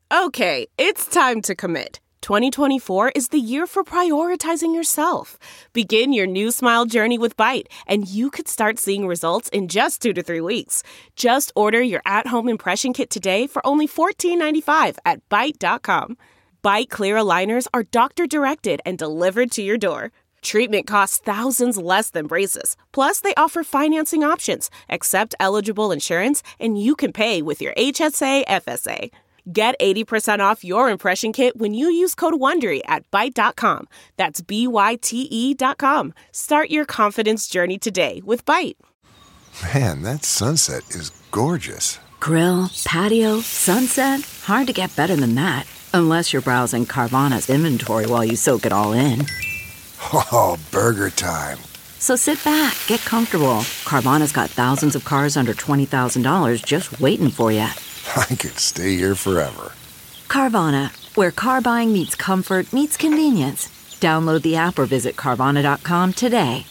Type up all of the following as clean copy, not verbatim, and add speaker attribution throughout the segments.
Speaker 1: Okay, it's time to commit. 2024 is the year for prioritizing yourself. Begin your new smile journey with Byte, and you could start seeing results in just 2 to 3 weeks. Just order your at-home impression kit today for only $14.95 at Byte.com. Byte Clear aligners are doctor-directed and delivered to your door. Treatment costs thousands less than braces. Plus, they offer financing options, accept eligible insurance, and you can pay with your HSA, FSA. Get 80% off your impression kit when you use code WONDERY at Byte.com. That's BYTE.com. Start your confidence journey today with Byte.
Speaker 2: Man, that sunset is gorgeous.
Speaker 3: Grill, patio, sunset. Hard to get better than that. Unless you're browsing Carvana's inventory while you soak it all in.
Speaker 2: Oh, burger time.
Speaker 3: So sit back, get comfortable. Carvana's got thousands of cars under $20,000 just waiting for you.
Speaker 2: I could stay here forever.
Speaker 3: Carvana, where car buying meets comfort meets convenience. Download the app or visit Carvana.com today.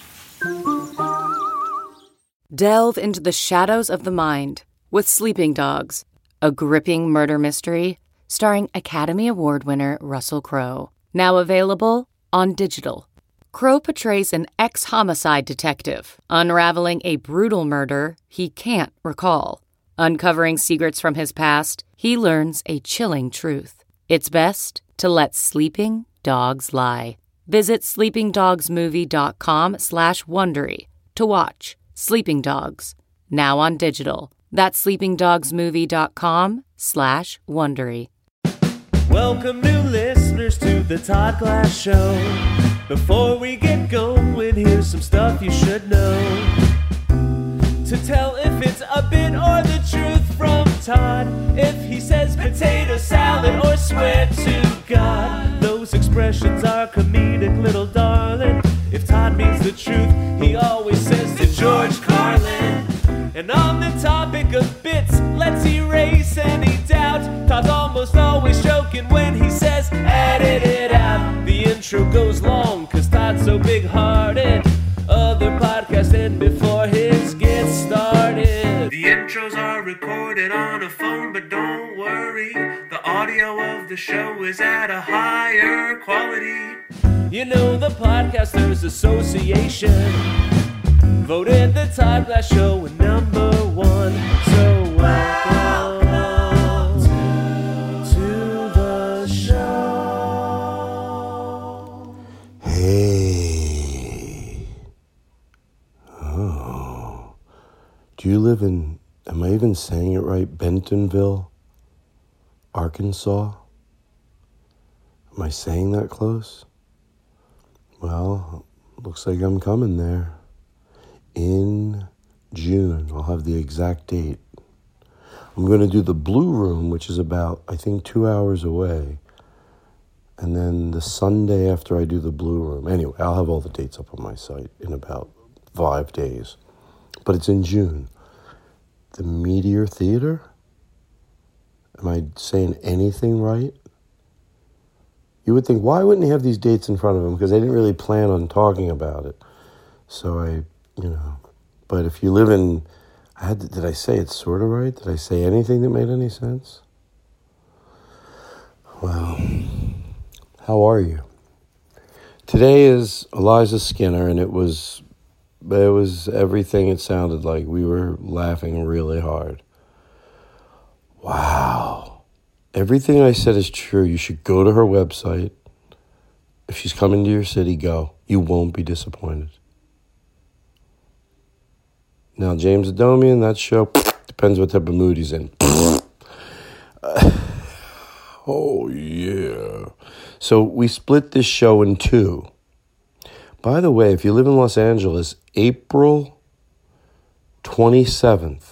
Speaker 4: Delve into the shadows of the mind with Sleeping Dogs, a gripping murder mystery starring Academy Award winner Russell Crowe. Now available on digital. Crowe portrays an ex-homicide detective unraveling a brutal murder he can't recall. Uncovering secrets from his past, he learns a chilling truth. It's best to let sleeping dogs lie. Visit sleepingdogsmovie.com/Wondery to watch Sleeping Dogs, now on digital. That's sleepingdogsmovie.com/Wondery.
Speaker 5: Welcome new listeners to the Todd Glass Show. Before we get going, here's some stuff you should know. To tell if it's a bit or the truth from Todd. If he says potato salad or swear to God, those expressions are comedic, little darling. If Todd means the truth, he always says to George Carlin. And on the topic of bits, let's erase any doubt. Todd's almost always joking when he says edit it out. The intro goes long cause Todd's so big-hearted. Other podcasts end before his gets started. The intros are recorded on a phone, but don't worry, the audio of the show is at a higher quality. You know the Podcasters Association voted the Todd Glass Show number 1. So welcome to the show.
Speaker 6: Hey. Do you live in, am I even saying it right, Bentonville, Arkansas? Am I saying that close? Well, looks like I'm coming there. In June, I'll have the exact date. I'm going to do the Blue Room, which is about, I think, 2 hours away. And then the Sunday after I do the Blue Room. Anyway, I'll have all the dates up on my site in about 5 days. But it's in June. The Meteor Theater? Am I saying anything right? You would think, why wouldn't he have these dates in front of him? Because they didn't really plan on talking about it. So but if you live in, did I say it sort of right? Did I say anything that made any sense? Well, how are you? Today is Eliza Skinner, and it was everything it sounded like. We were laughing really hard. Wow. Everything I said is true. You should go to her website. If she's coming to your city, go. You won't be disappointed. Now, James Adomian, that show, depends what type of mood he's in. Oh, yeah. So we split this show in 2. By the way, if you live in Los Angeles, April 27th,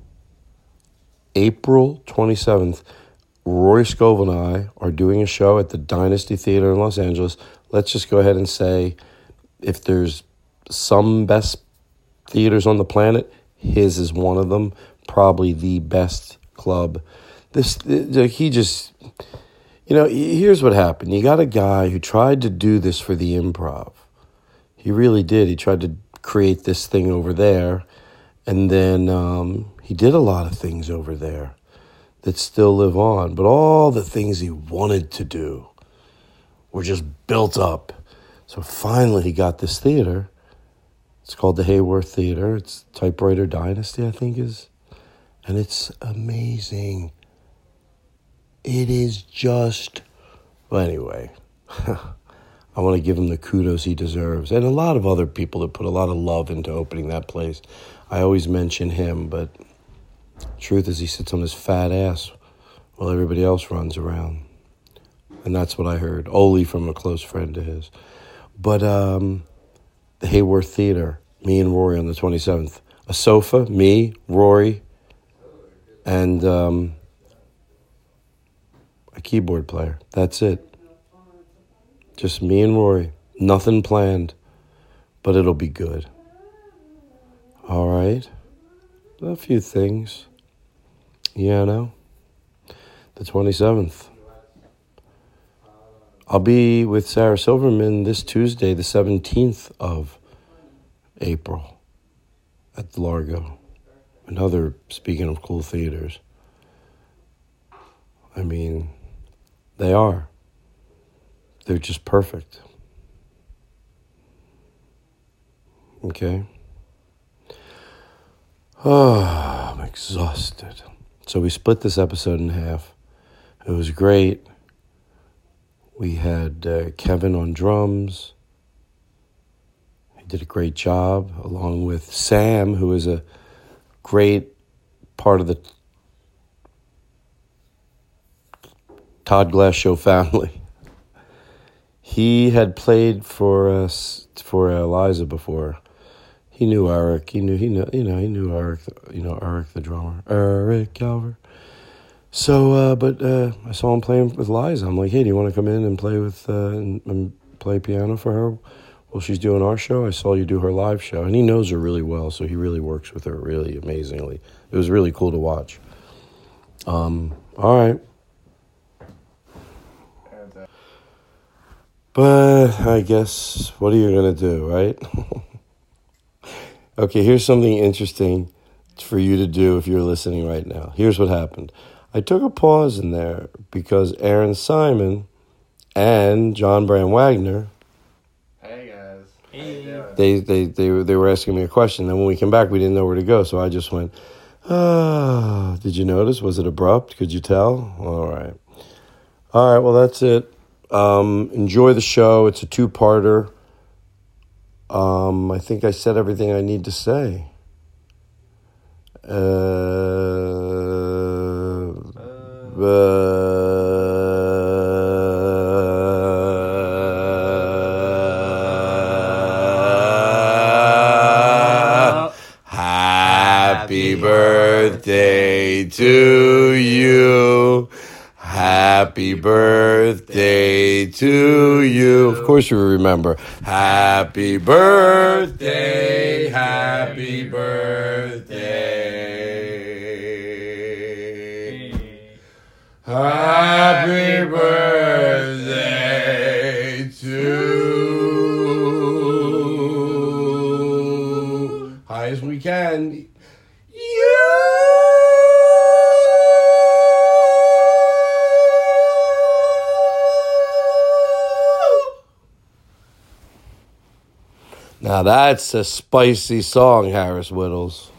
Speaker 6: Rory Scovel and I are doing a show at the Dynasty Theater in Los Angeles. Let's just go ahead and say, if there's some best theaters on the planet, his is one of them, probably the best club. Here's what happened. You got a guy who tried to do this for the Improv. He really did. He tried to create this thing over there, and then he did a lot of things over there. that still live on. But all the things he wanted to do were just built up. So finally he got this theater. It's called the Hayworth Theater. It's Typewriter Dynasty, I think is. And it's amazing. It is just... Well, anyway, I want to give him the kudos he deserves. And a lot of other people that put a lot of love into opening that place. I always mention him, but truth is he sits on his fat ass while everybody else runs around. And that's what I heard, only from a close friend of his. But the Hayworth Theater, me and Rory on the 27th. A sofa, me, Rory, and a keyboard player. That's it. Just me and Rory. Nothing planned, but it'll be good. All right. A few things. Yeah, I know. The 27th. I'll be with Sarah Silverman this Tuesday, the 17th of April at the Largo. Another, speaking of cool theaters. I mean, they are. They're just perfect. Okay? Oh, I'm exhausted. So we split this episode in half. It was great. We had Kevin on drums. He did a great job, along with Sam, who is a great part of the Todd Glass Show family. He had played for us for Eliza before. He knew Eric. He knew Eric. Eric the drummer, Eric Calver. So, but I saw him playing with Liza. I'm like, hey, do you want to come in and play with and play piano for her while she's doing our show? I saw you do her live show, and he knows her really well, so he really works with her really amazingly. It was really cool to watch. All right. But I guess, what are you going to do, right? Okay, here's something interesting for you to do if you're listening right now. Here's what happened. I took a pause in there because Aaron Simon and John Brand Wagner,
Speaker 7: hey guys,
Speaker 6: they were asking me a question. And when we came back, we didn't know where to go. So I just went, did you notice? Was it abrupt? Could you tell? All right, well, that's it. Enjoy the show. It's a two-parter. I think I said everything I need to say. Happy birthday to you. Happy birthday to you. Of course you remember. Happy birthday, happy birthday. Happy birthday to high as we can. Now that's a spicy song, Harris Whittles.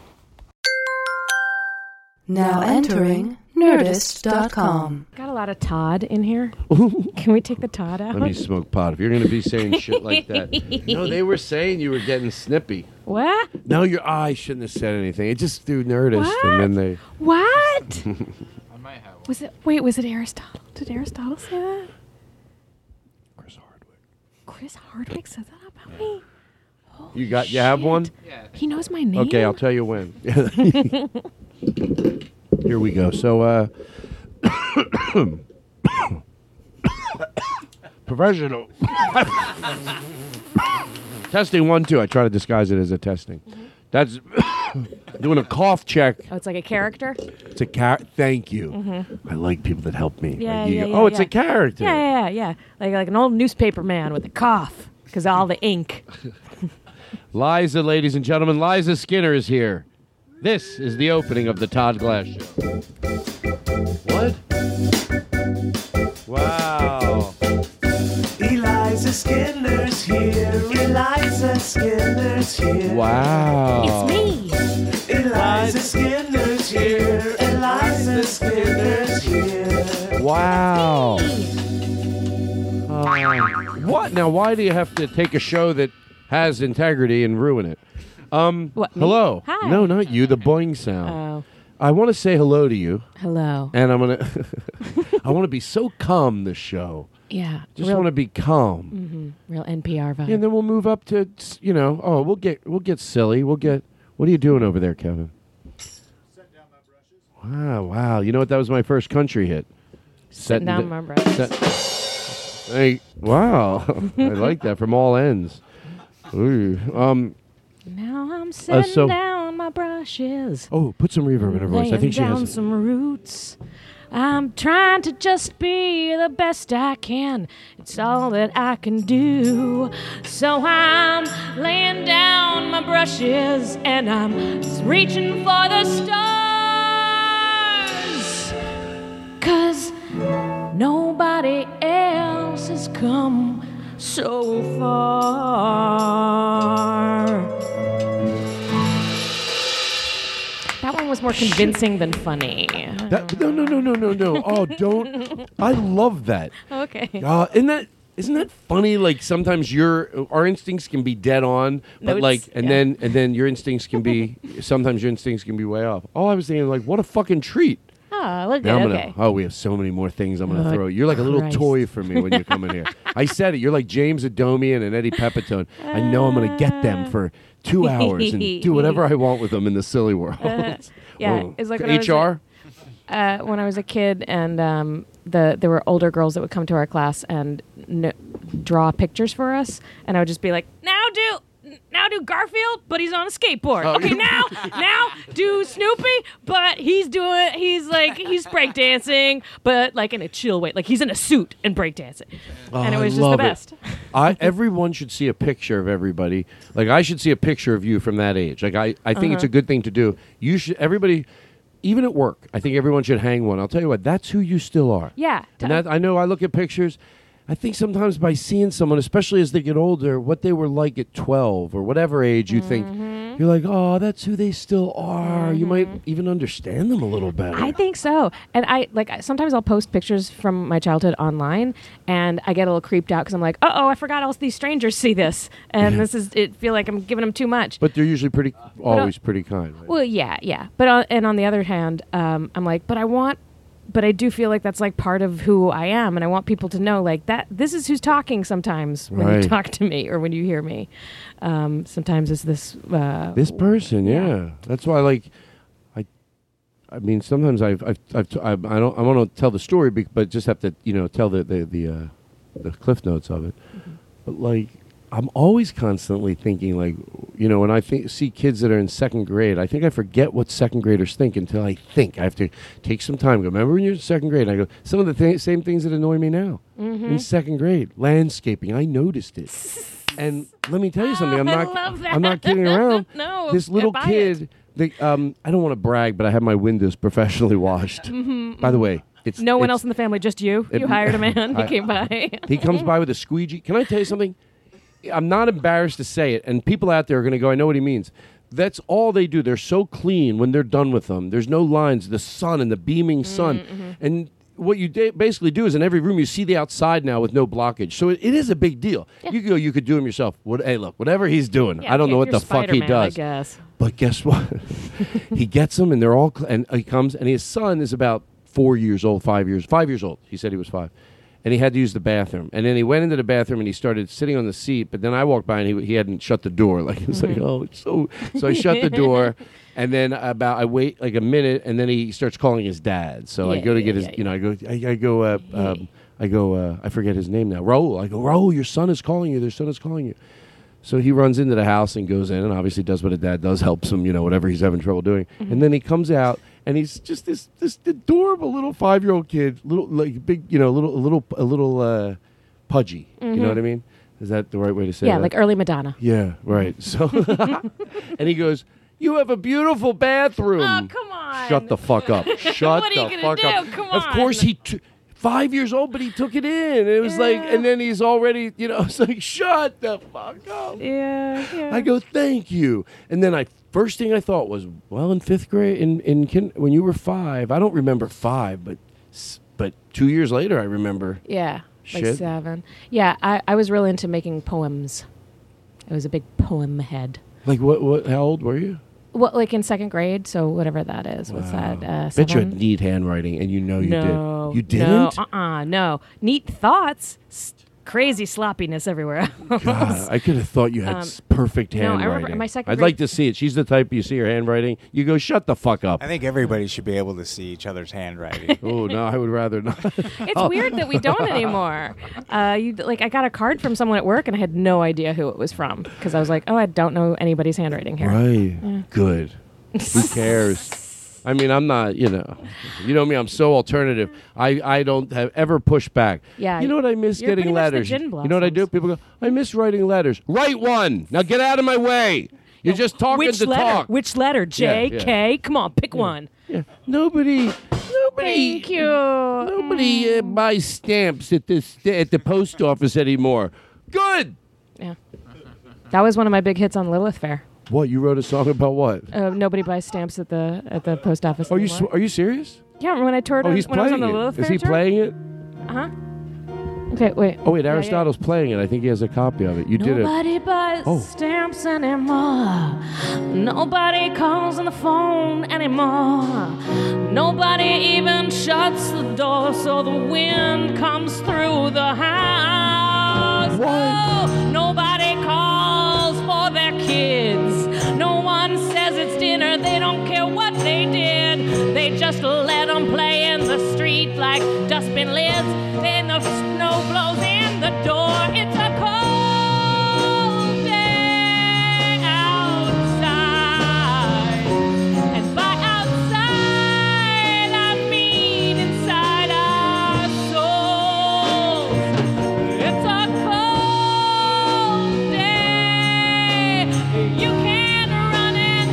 Speaker 8: Now entering Nerdist.com.
Speaker 9: Got a lot of Todd in here. Can we take the Todd out?
Speaker 6: Let me smoke pot. If you're going to be saying shit like that. No, they were saying you were getting snippy.
Speaker 9: What?
Speaker 6: No, I shouldn't have said anything. It just threw Nerdist.
Speaker 9: What?
Speaker 6: And then they...
Speaker 9: What?
Speaker 7: I might have one.
Speaker 9: Was it Aristotle? Did Aristotle say that? Chris Hardwick said that about me?
Speaker 6: You have one?
Speaker 7: Yeah.
Speaker 9: He knows my name.
Speaker 6: Okay, I'll tell you when. Here we go. So, professional. Testing 1, 2. I try to disguise it as a testing. Mm-hmm. That's doing a cough check.
Speaker 9: Oh, it's like a character?
Speaker 6: It's a Thank you. Mm-hmm. I like people that help me.
Speaker 9: Yeah,
Speaker 6: it's a character.
Speaker 9: Yeah. Like an old newspaper man with a cough because of all the ink.
Speaker 6: Liza, ladies and gentlemen, Liza Skinner is here.
Speaker 10: This is the opening of the Todd Glass Show. What? Wow.
Speaker 5: Eliza Skinner's here. Eliza Skinner's here.
Speaker 10: Wow.
Speaker 9: It's me.
Speaker 5: Eliza Skinner's here. Eliza Skinner's here.
Speaker 10: Wow. What? Now, why do you have to take a show that has integrity and ruin it?
Speaker 9: What, me?
Speaker 10: Hello.
Speaker 9: Hi.
Speaker 10: No, not you. The boing sound.
Speaker 9: Oh.
Speaker 10: I want to say hello to you.
Speaker 9: Hello.
Speaker 10: And I'm going to... I want to be so calm this show.
Speaker 9: Yeah.
Speaker 10: Just want to be calm.
Speaker 9: Mm-hmm. Real NPR vibe.
Speaker 10: Yeah, and then we'll move up to, we'll get silly. What are you doing over there, Kevin?
Speaker 7: Setting down my brushes.
Speaker 10: Wow. You know what? That was my first country hit.
Speaker 9: Setting down my brushes.
Speaker 10: Hey, wow. I like that from all ends. Ooh.
Speaker 9: Now I'm setting down my brushes.
Speaker 10: Oh, put some reverb in her voice. I think she
Speaker 9: down
Speaker 10: has
Speaker 9: some roots. I'm trying to just be the best I can. It's all that I can do. So I'm laying down my brushes and I'm reaching for the stars. 'Cause nobody else has come so far. That one was more convincing than funny.
Speaker 10: No. Oh, don't. I love that.
Speaker 9: Okay.
Speaker 10: Isn't that funny? Like sometimes our instincts can be dead on, but then your instincts can be sometimes your instincts can be way off. Oh, I was thinking like, what a fucking treat.
Speaker 9: Oh, look
Speaker 10: Now
Speaker 9: at okay.
Speaker 10: we have so many more things I'm going to throw. You're like a little
Speaker 9: Christ.
Speaker 10: toy for me when you come in here. I said it. You're like James Adomian and Eddie Pepitone. I know I'm going to get them for 2 hours and do whatever I want with them in the silly world.
Speaker 9: Yeah,
Speaker 10: Oh.
Speaker 9: it's like when
Speaker 10: HR?
Speaker 9: when I was a kid, and there were older girls that would come to our class and draw pictures for us, and I would just be like, now do Garfield, but he's on a skateboard.
Speaker 10: Oh,
Speaker 9: Okay, now do Snoopy, but he's breakdancing, but like in a chill way, like he's in a suit and breakdancing, and it was just the best.
Speaker 10: Everyone should see a picture of everybody. Like I should see a picture of you from that age. Like I think it's a good thing to do. You should everybody. Even at work, I think everyone should hang one. I'll tell you what, that's who you still are.
Speaker 9: Yeah.
Speaker 10: And I know I look at pictures, I think sometimes by seeing someone, especially as they get older, what they were like at 12 or whatever age you think, you're like, oh, that's who they still are. You might even understand them a little better.
Speaker 9: I think so. And sometimes I'll post pictures from my childhood online, and I get a little creeped out because I'm like, I forgot all these strangers see this. And it feel like I'm giving them too much.
Speaker 10: But they're usually pretty kind. Right?
Speaker 9: Well, yeah. But on the other hand, I'm like, but I do feel like that's like part of who I am, and I want people to know like that this is who's talking sometimes when you talk to me or when you hear me. Sometimes it's this
Speaker 10: person, yeah. That's why like I mean sometimes I want to tell the story but just have to tell the cliff notes of it. But like I'm always constantly thinking, like, when I see kids that are in second grade, I think I forget what second graders think until I have to take some time. Go, remember when you're in second grade? And I go, some of the same things that annoy me now in second grade. Landscaping, I noticed it. And let me tell you something. I'm not kidding around.
Speaker 9: No,
Speaker 10: this little kid, I don't want to brag, but I have my windows professionally washed. By the way,
Speaker 9: no one else in the family, just you. You hired a man. He came by.
Speaker 10: He comes by with a squeegee. Can I tell you something? I'm not embarrassed to say it, and people out there are going to go, I know what he means. That's all they do. They're so clean when they're done with them. There's no lines, the sun and the beaming sun. And what you basically do is in every room you see the outside now with no blockage. So it is a big deal. Yeah. You could do him yourself. Hey, look, whatever he's doing, I don't know what the fuck he does.
Speaker 9: I guess.
Speaker 10: But guess what? He gets them, and they're all, and he comes, and his son is about 4 years old, 5 years old. He said he was 5. And he had to use the bathroom. And then he went into the bathroom and he started sitting on the seat. But then I walked by and he hadn't shut the door. Like, he was like, so I shut the door. And then I wait like a minute, and then he starts calling his dad. So I go to get his, I forget his name now. Raul. I go, Raul, your son is calling you. Their son is calling you. So he runs into the house and goes in and obviously does what a dad does, helps him, whatever he's having trouble doing. And then he comes out. And he's just this adorable little 5-year-old kid, little like big, a little pudgy. You know what I mean? Is that the right way to say that?
Speaker 9: Yeah, like early Madonna.
Speaker 10: Yeah, right. So, and he goes, You have a beautiful bathroom.
Speaker 9: Oh, come on.
Speaker 10: Shut the fuck up. Shut
Speaker 9: What are you
Speaker 10: the
Speaker 9: gonna
Speaker 10: fuck up.
Speaker 9: do? Come
Speaker 10: Of
Speaker 9: on.
Speaker 10: course, 5 years old, but he took it in. It was like, and then he's already, it's like, shut the fuck up.
Speaker 9: Yeah.
Speaker 10: I go, thank you. And then first thing I thought was, well, in fifth grade, when you were 5, I don't remember 5, but 2 years later, I remember.
Speaker 9: Yeah, like
Speaker 10: Shit.
Speaker 9: 7. Yeah, I was really into making poems. I was a big poem head.
Speaker 10: Like what? How old were you?
Speaker 9: Well, like in 2nd grade, so whatever that is. What's that?
Speaker 10: Bet
Speaker 9: 7?
Speaker 10: you had neat handwriting, and you did. You didn't?
Speaker 9: No, no. Neat thoughts. Crazy sloppiness everywhere.
Speaker 10: God, I could have thought you had perfect handwriting.
Speaker 9: No, I remember in my 2nd
Speaker 10: I'd
Speaker 9: grade.
Speaker 10: like to see it. She's the type you see her handwriting. You go, shut the fuck up.
Speaker 7: I think everybody should be able to see each other's handwriting.
Speaker 10: Oh no, I would rather not.
Speaker 9: It's weird that we don't anymore. I got a card from someone at work, and I had no idea who it was from because I was like, oh, I don't know anybody's handwriting here.
Speaker 10: Right.
Speaker 9: Yeah.
Speaker 10: Good. Who cares? I mean, I'm not, you know me, I'm so alternative. I don't have ever pushed back.
Speaker 9: Yeah.
Speaker 10: You know what I miss
Speaker 9: You're
Speaker 10: getting
Speaker 9: pretty much the
Speaker 10: letters.
Speaker 9: gin
Speaker 10: You know what I do? People go, I miss writing letters. Write one. Now get out of my way. You're just talking
Speaker 9: Which
Speaker 10: to
Speaker 9: letter?
Speaker 10: talk.
Speaker 9: Which letter? J,
Speaker 10: Yeah, yeah.
Speaker 9: K? Come on, pick one.
Speaker 10: Yeah. Nobody.
Speaker 9: Thank you.
Speaker 10: Nobody buys stamps at the post office anymore. Good.
Speaker 9: Yeah. That was one of my big hits on Lilith Fair.
Speaker 10: What, you wrote a song about what?
Speaker 9: Nobody buys stamps at the post office.
Speaker 10: Are you
Speaker 9: anymore.
Speaker 10: are you serious?
Speaker 9: Yeah, when I toured.
Speaker 10: Oh, he's
Speaker 9: when I was on
Speaker 10: playing
Speaker 9: the
Speaker 10: it.
Speaker 9: Lilith
Speaker 10: Is
Speaker 9: Fair
Speaker 10: he
Speaker 9: tour?
Speaker 10: playing it?
Speaker 9: Uh-huh. Okay, wait.
Speaker 10: Oh wait,
Speaker 9: Yeah,
Speaker 10: Aristotle's playing it. I think he has a copy of it. You did it.
Speaker 9: Nobody buys
Speaker 10: Oh.
Speaker 9: stamps anymore. Nobody calls on the phone anymore. Nobody even shuts the door so the wind comes through the house. Oh, nobody calls for their kids. No one says it's dinner. They don't care what they did. They just let them play in the street like dustbin lids. Then the snow blows in the door. It's a cold day outside. And by outside, I mean inside our souls. It's a cold day. You can't run and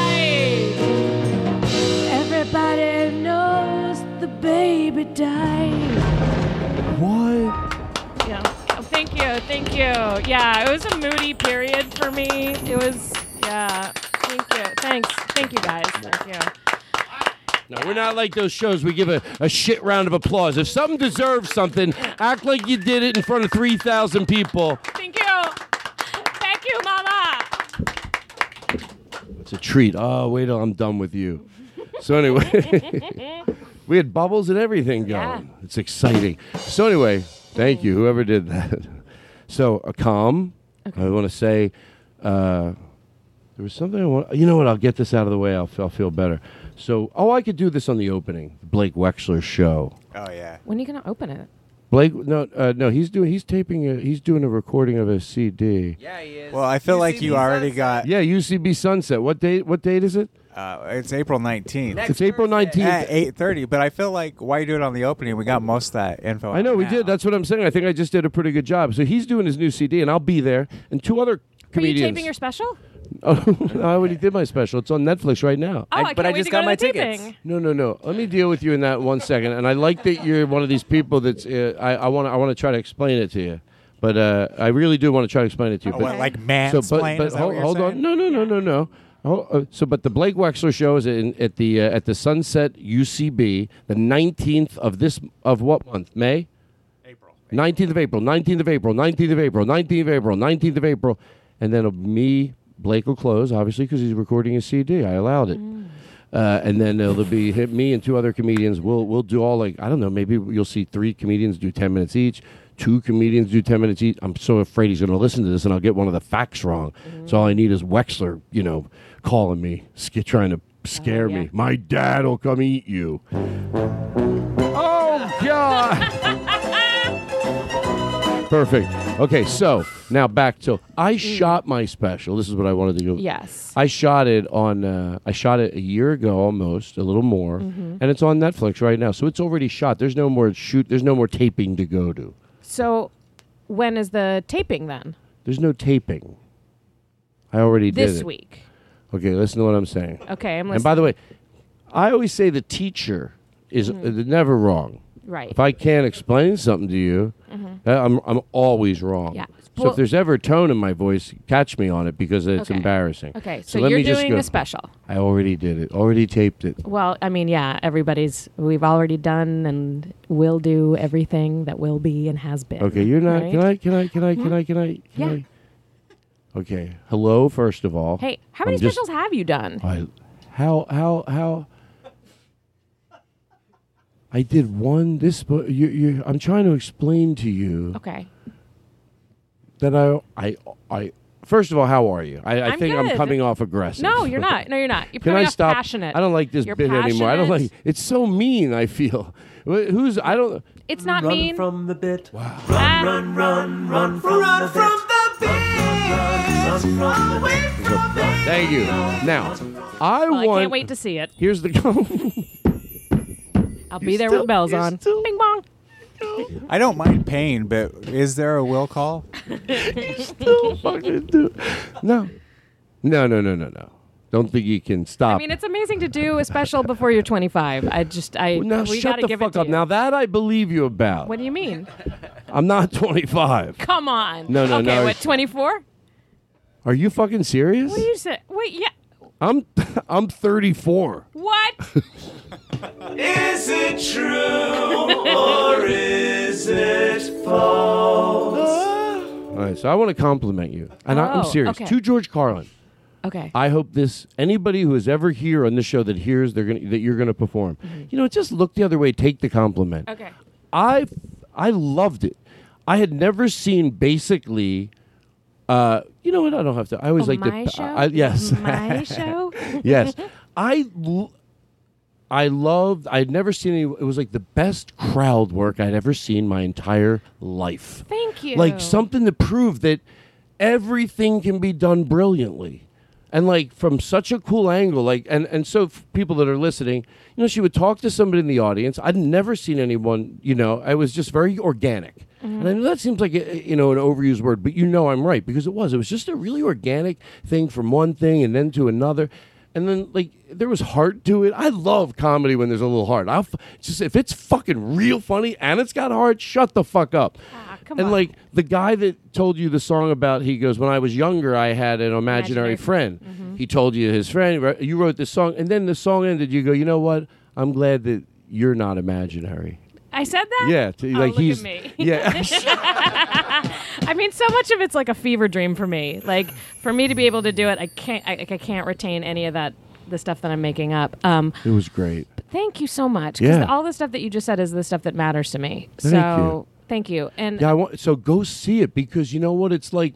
Speaker 9: hide. Everybody knows the baby died.
Speaker 10: What?
Speaker 9: Yeah. Oh, thank you. Thank you. Yeah, it was a moody period for me. It was, yeah. Thank you. Thanks. Thank you, guys. Thank you.
Speaker 10: No, we're not like those shows we give a shit round of applause. If something deserves something, act like you did it in front of 3,000 people.
Speaker 9: Thank you. Thank you, Mama.
Speaker 10: It's a treat. Oh, wait till I'm done with you. So anyway, we had bubbles and everything going.
Speaker 9: Yeah.
Speaker 10: It's exciting. So anyway, thank you, whoever did that. So, calm.
Speaker 9: Okay.
Speaker 10: I want to say, there was something I want. You know what? I'll get this out of the way. I'll feel better. So, I could do this on the opening, Blake Wexler show.
Speaker 7: Oh yeah.
Speaker 9: When are you going to open it?
Speaker 10: Blake, no, he's doing a recording of a CD.
Speaker 7: Yeah, he is. Well, I feel like you already got.
Speaker 10: Yeah, UCB Sunset. What date is it?
Speaker 7: It's April 19th.
Speaker 10: It's April 19th.
Speaker 7: At 8:30. But I feel like why you do it on the opening? We got most of that info.
Speaker 10: I know
Speaker 7: out
Speaker 10: we
Speaker 7: now.
Speaker 10: did. That's what I'm saying. I think I just did a pretty good job. So he's doing his new CD, and I'll be there, and 2 other
Speaker 9: Are you
Speaker 10: comedians.
Speaker 9: taping your special?
Speaker 10: Oh, no, I already did my special. It's on Netflix right now.
Speaker 9: Oh, I can't wait to go to the taping.
Speaker 10: No. Let me deal with you in that 1 second. And I like that you're one of these people that's. I want to try to explain it to you, but I really do want to try to explain it to you.
Speaker 7: Oh,
Speaker 10: but,
Speaker 7: what, like mansplain?
Speaker 10: but
Speaker 7: Is that what you're
Speaker 10: hold on.
Speaker 7: saying?
Speaker 10: No. But the Blake Wexler show is at the Sunset UCB, the 19th of what month? May.
Speaker 7: April.
Speaker 10: 19th of April. 19th of April. 19th of April. 19th of April. 19th of April, and then me. Blake will close, obviously, because he's recording his CD. I allowed it. And then there'll be me and 2 other comedians. We'll do all, like, I don't know, maybe you'll see 3 comedians do 10 minutes each, 2 comedians do 10 minutes each. I'm so afraid he's going to listen to this and I'll get one of the facts wrong. So all I need is Wexler, calling me, trying to scare me. My dad will come eat you. Oh, God. Perfect. Okay, so now back to I shot my special. This is what I wanted to do.
Speaker 9: Yes.
Speaker 10: I shot it a year ago almost, a little more, and it's on Netflix right now. So it's already shot. There's no more taping to go to.
Speaker 9: So when is the taping then?
Speaker 10: There's no taping. I already did it.
Speaker 9: This week.
Speaker 10: Okay, listen to what I'm saying.
Speaker 9: Okay, I'm listening.
Speaker 10: And by the way, I always say the teacher is never wrong.
Speaker 9: Right.
Speaker 10: If I can't explain something to you, I'm always wrong.
Speaker 9: Yeah.
Speaker 10: So
Speaker 9: Well-
Speaker 10: if there's ever a tone in my voice, catch me on it because it's
Speaker 9: Okay.
Speaker 10: embarrassing.
Speaker 9: Okay, so
Speaker 10: let
Speaker 9: you're
Speaker 10: me just
Speaker 9: doing
Speaker 10: go.
Speaker 9: a special.
Speaker 10: I already did it. Already taped it.
Speaker 9: Well, I mean, yeah, we've already done and will do everything that will be and has been.
Speaker 10: Okay, you're not.
Speaker 9: right?
Speaker 10: Can I?
Speaker 9: Yeah.
Speaker 10: Okay. Hello, first of all.
Speaker 9: Hey, how many
Speaker 10: I'm just-
Speaker 9: specials have you done?
Speaker 10: How? I did one. I'm trying to explain to you
Speaker 9: Okay.
Speaker 10: that I. First of all, how are you? I
Speaker 9: I'm
Speaker 10: think I'm
Speaker 9: good.
Speaker 10: coming off aggressive.
Speaker 9: No, you're not. No, you're not. You're
Speaker 10: Can
Speaker 9: coming
Speaker 10: I
Speaker 9: off
Speaker 10: stop?
Speaker 9: passionate.
Speaker 10: I don't like this
Speaker 9: You're
Speaker 10: bit anymore. I don't
Speaker 9: passionate.
Speaker 10: like. It's so mean. I feel. Who's? I don't.
Speaker 9: It's not
Speaker 5: Run
Speaker 9: mean.
Speaker 5: from the bit. Wow.
Speaker 9: Ah.
Speaker 5: Run from the bit. Run from the bit.
Speaker 10: Thank you. Now, I
Speaker 9: Well,
Speaker 10: want.
Speaker 9: I can't wait to see it.
Speaker 10: Here's the.
Speaker 9: I'll be there with bells on. Bing bong.
Speaker 7: I don't mind pain, but is there a will call?
Speaker 10: Still fucking do. No. Don't think you can stop.
Speaker 9: I mean, it's amazing to do a special before you're 25.
Speaker 10: Now
Speaker 9: we
Speaker 10: shut
Speaker 9: gotta
Speaker 10: the
Speaker 9: give
Speaker 10: fuck
Speaker 9: it to
Speaker 10: up.
Speaker 9: you.
Speaker 10: Now that I believe you about.
Speaker 9: What do you mean?
Speaker 10: I'm not 25.
Speaker 9: Come on.
Speaker 10: No,
Speaker 9: Okay,
Speaker 10: no.
Speaker 9: what, 24?
Speaker 10: Are you fucking serious?
Speaker 9: What do you say? Wait, yeah.
Speaker 10: I'm 34.
Speaker 9: What?
Speaker 5: Is it true or is it false?
Speaker 10: All right, so I want to compliment you, and I'm serious.
Speaker 9: okay.
Speaker 10: To George Carlin,
Speaker 9: Okay.
Speaker 10: I hope anybody who is ever here on this show that hears that you're gonna perform, just look the other way, take the compliment.
Speaker 9: Okay.
Speaker 10: I loved it. I had never seen basiced. You know what? I don't have to. I always like
Speaker 9: my
Speaker 10: to.
Speaker 9: show?
Speaker 10: Yes.
Speaker 9: My show?
Speaker 10: Yes. I loved. I'd never seen any. It was like the best crowd work I'd ever seen my entire life.
Speaker 9: Thank you.
Speaker 10: Like something to prove that everything can be done brilliantly, and like from such a cool angle. Like and so people that are listening, she would talk to somebody in the audience. I'd never seen anyone. It was just very organic. And I know that seems like an overused word, but I'm right because it was. It was just a really organic thing from one thing and then to another. And then, like, there was heart to it. I love comedy when there's a little heart. If it's fucking real funny and it's got heart, shut the fuck up.
Speaker 9: Come
Speaker 10: and,
Speaker 9: on.
Speaker 10: like, the guy that told you the song about, he goes, when I was younger, I had an imaginary friend.
Speaker 9: Mm-hmm.
Speaker 10: He told you his friend, you wrote this song, and then the song ended, you go, you know what? I'm glad that you're not imaginary.
Speaker 9: I said that?
Speaker 10: Yeah.
Speaker 9: Look at me.
Speaker 10: Yeah.
Speaker 9: I mean, so much of it's like a fever dream for me. Like, for me to be able to do it, I can't retain any of the stuff that I'm making up.
Speaker 10: It was great.
Speaker 9: But thank you so much. Because
Speaker 10: Yeah.
Speaker 9: all the stuff that you just said is the stuff that matters to me.
Speaker 10: Thank you.
Speaker 9: Thank you. And
Speaker 10: Yeah, so go see it because you know what it's like.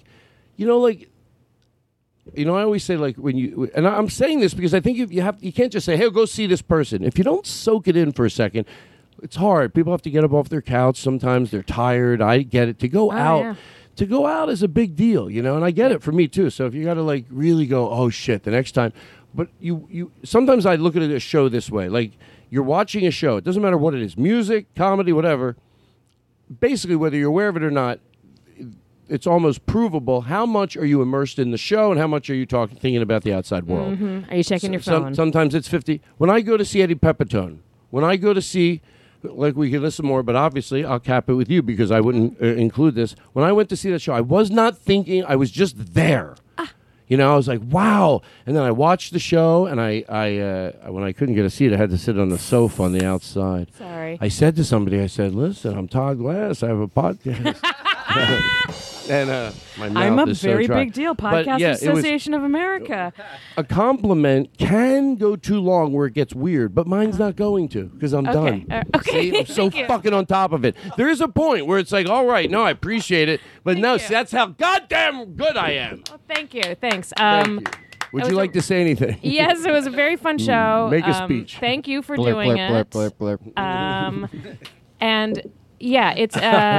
Speaker 10: I always say like when you and I'm saying this because I think you can't just say, "Hey, go see this person." If you don't soak it in for a second, it's hard. People have to get up off their couch. Sometimes they're tired. I get it. To go out.
Speaker 9: yeah.
Speaker 10: To go out is a big deal, and I get it for me too. So if you got to like really go, oh shit, the next time. But you sometimes I look at a show this way, like you're watching a show. It doesn't matter what it is, music, comedy, whatever. Basically, whether you're aware of it or not, it's almost provable. How much are you immersed in the show, and how much are you thinking about the outside world?
Speaker 9: Are you checking your phone?
Speaker 10: Sometimes it's 50. When I go to see Eddie Pepitone, when I go to see. Like we can listen more, but obviously I'll cap it with you because I wouldn't include this. When I went to see that show, I was not thinking. I was just there. I was like, wow. And then I watched the show, and I when I couldn't get a seat, I had to sit on the sofa on the outside.
Speaker 9: Sorry.
Speaker 10: I said to somebody, listen, I'm Todd Glass. I have a podcast. And my mouth
Speaker 9: I'm a
Speaker 10: is so
Speaker 9: very
Speaker 10: dry.
Speaker 9: big deal.
Speaker 10: But,
Speaker 9: Podcast
Speaker 10: yeah, it was-
Speaker 9: Association of America.
Speaker 10: A compliment can go too long where it gets weird, but mine's not going to because I'm done.
Speaker 9: Okay.
Speaker 10: See, I'm so
Speaker 9: Thank you.
Speaker 10: fucking on top of it. There is a point where it's like, all right, no, I appreciate it, but no,
Speaker 9: you.
Speaker 10: see, that's how goddamn good I am.
Speaker 9: Well, thank you. Thanks.
Speaker 10: Thank you. Would
Speaker 9: it
Speaker 10: you
Speaker 9: was
Speaker 10: like to say anything?
Speaker 9: Yes, it was a very fun show.
Speaker 10: Make a speech.
Speaker 9: Thank you for
Speaker 10: Blurp,
Speaker 9: doing
Speaker 10: blurp,
Speaker 9: it.
Speaker 10: blurp, blurp, blurp.
Speaker 9: And yeah, it's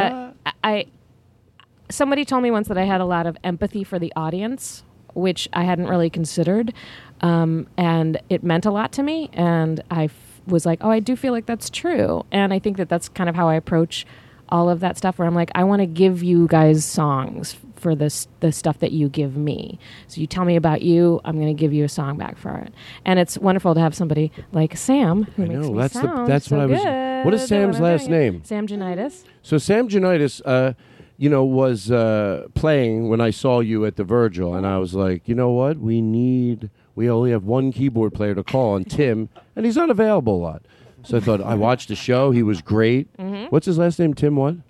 Speaker 9: somebody told me once that I had a lot of empathy for the audience, which I hadn't really considered, and it meant a lot to me. And I was like, oh, I do feel like that's true, and I think that that's kind of how I approach all of that stuff where I'm like, I want to give you guys songs for the stuff that you give me. So you tell me about you, I'm going to give you a song back for it. And it's wonderful to have somebody like Sam who makes me sound
Speaker 10: that's
Speaker 9: so
Speaker 10: what I was.
Speaker 9: good
Speaker 10: What is Sam's
Speaker 9: when I'm
Speaker 10: last
Speaker 9: doing it.
Speaker 10: name?
Speaker 9: Sam Janitis.
Speaker 10: So Sam Janitis, was playing when I saw you at the Virgil, and I was like, you know what? We only have one keyboard player to call, and Tim, and he's unavailable a lot. So I thought, I watched the show. He was great.
Speaker 9: Mm-hmm.
Speaker 10: What's his last name? Tim what?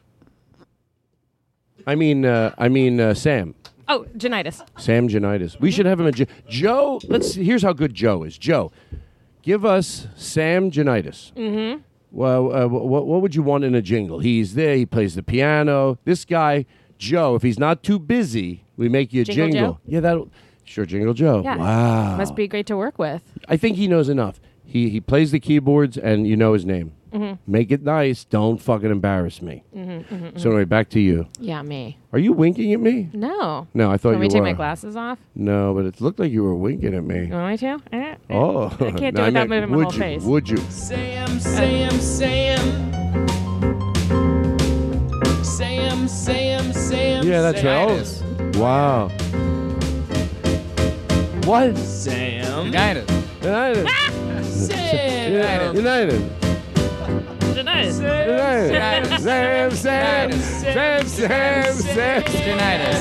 Speaker 10: I mean Sam.
Speaker 9: Oh, Janitis.
Speaker 10: Sam Janitis. We should have him. Joe. Here's how good Joe is. Joe, give us Sam Janitis.
Speaker 9: Mm-hmm.
Speaker 10: Well, what would you want in a jingle? He's there. He plays the piano. This guy, Joe, if he's not too busy, we make you a
Speaker 9: Jingle
Speaker 10: jingle.
Speaker 9: Joe?
Speaker 10: Yeah, that'll. Sure, Jingle Joe.
Speaker 9: Yeah.
Speaker 10: Wow.
Speaker 9: Must be great to work with.
Speaker 10: I think he knows enough. He plays the keyboards, and you know his name.
Speaker 9: Mm-hmm.
Speaker 10: Make it nice. Don't fucking embarrass me. So anyway, back to you.
Speaker 9: Yeah, me.
Speaker 10: Are you winking at me?
Speaker 9: No.
Speaker 10: No, I thought
Speaker 9: Want me
Speaker 10: you
Speaker 9: to take
Speaker 10: were.
Speaker 9: my glasses off?
Speaker 10: No, but it looked like you were winking at me.
Speaker 9: You want me to?
Speaker 10: Oh.
Speaker 9: I can't do
Speaker 10: No,
Speaker 9: it without
Speaker 10: meant,
Speaker 9: moving my
Speaker 10: would
Speaker 9: whole
Speaker 10: you?
Speaker 9: face.
Speaker 10: Would you?
Speaker 5: Sam, Sam, Sam. Sam, Sam, Sam.
Speaker 10: Yeah, that's right. Oh. Wow. What?
Speaker 5: Sam.
Speaker 7: United.
Speaker 10: United.
Speaker 5: Sam.
Speaker 10: United. United.
Speaker 9: Janitis.
Speaker 10: United. Sam, Sam, Sam, Sam, Sam.
Speaker 7: United.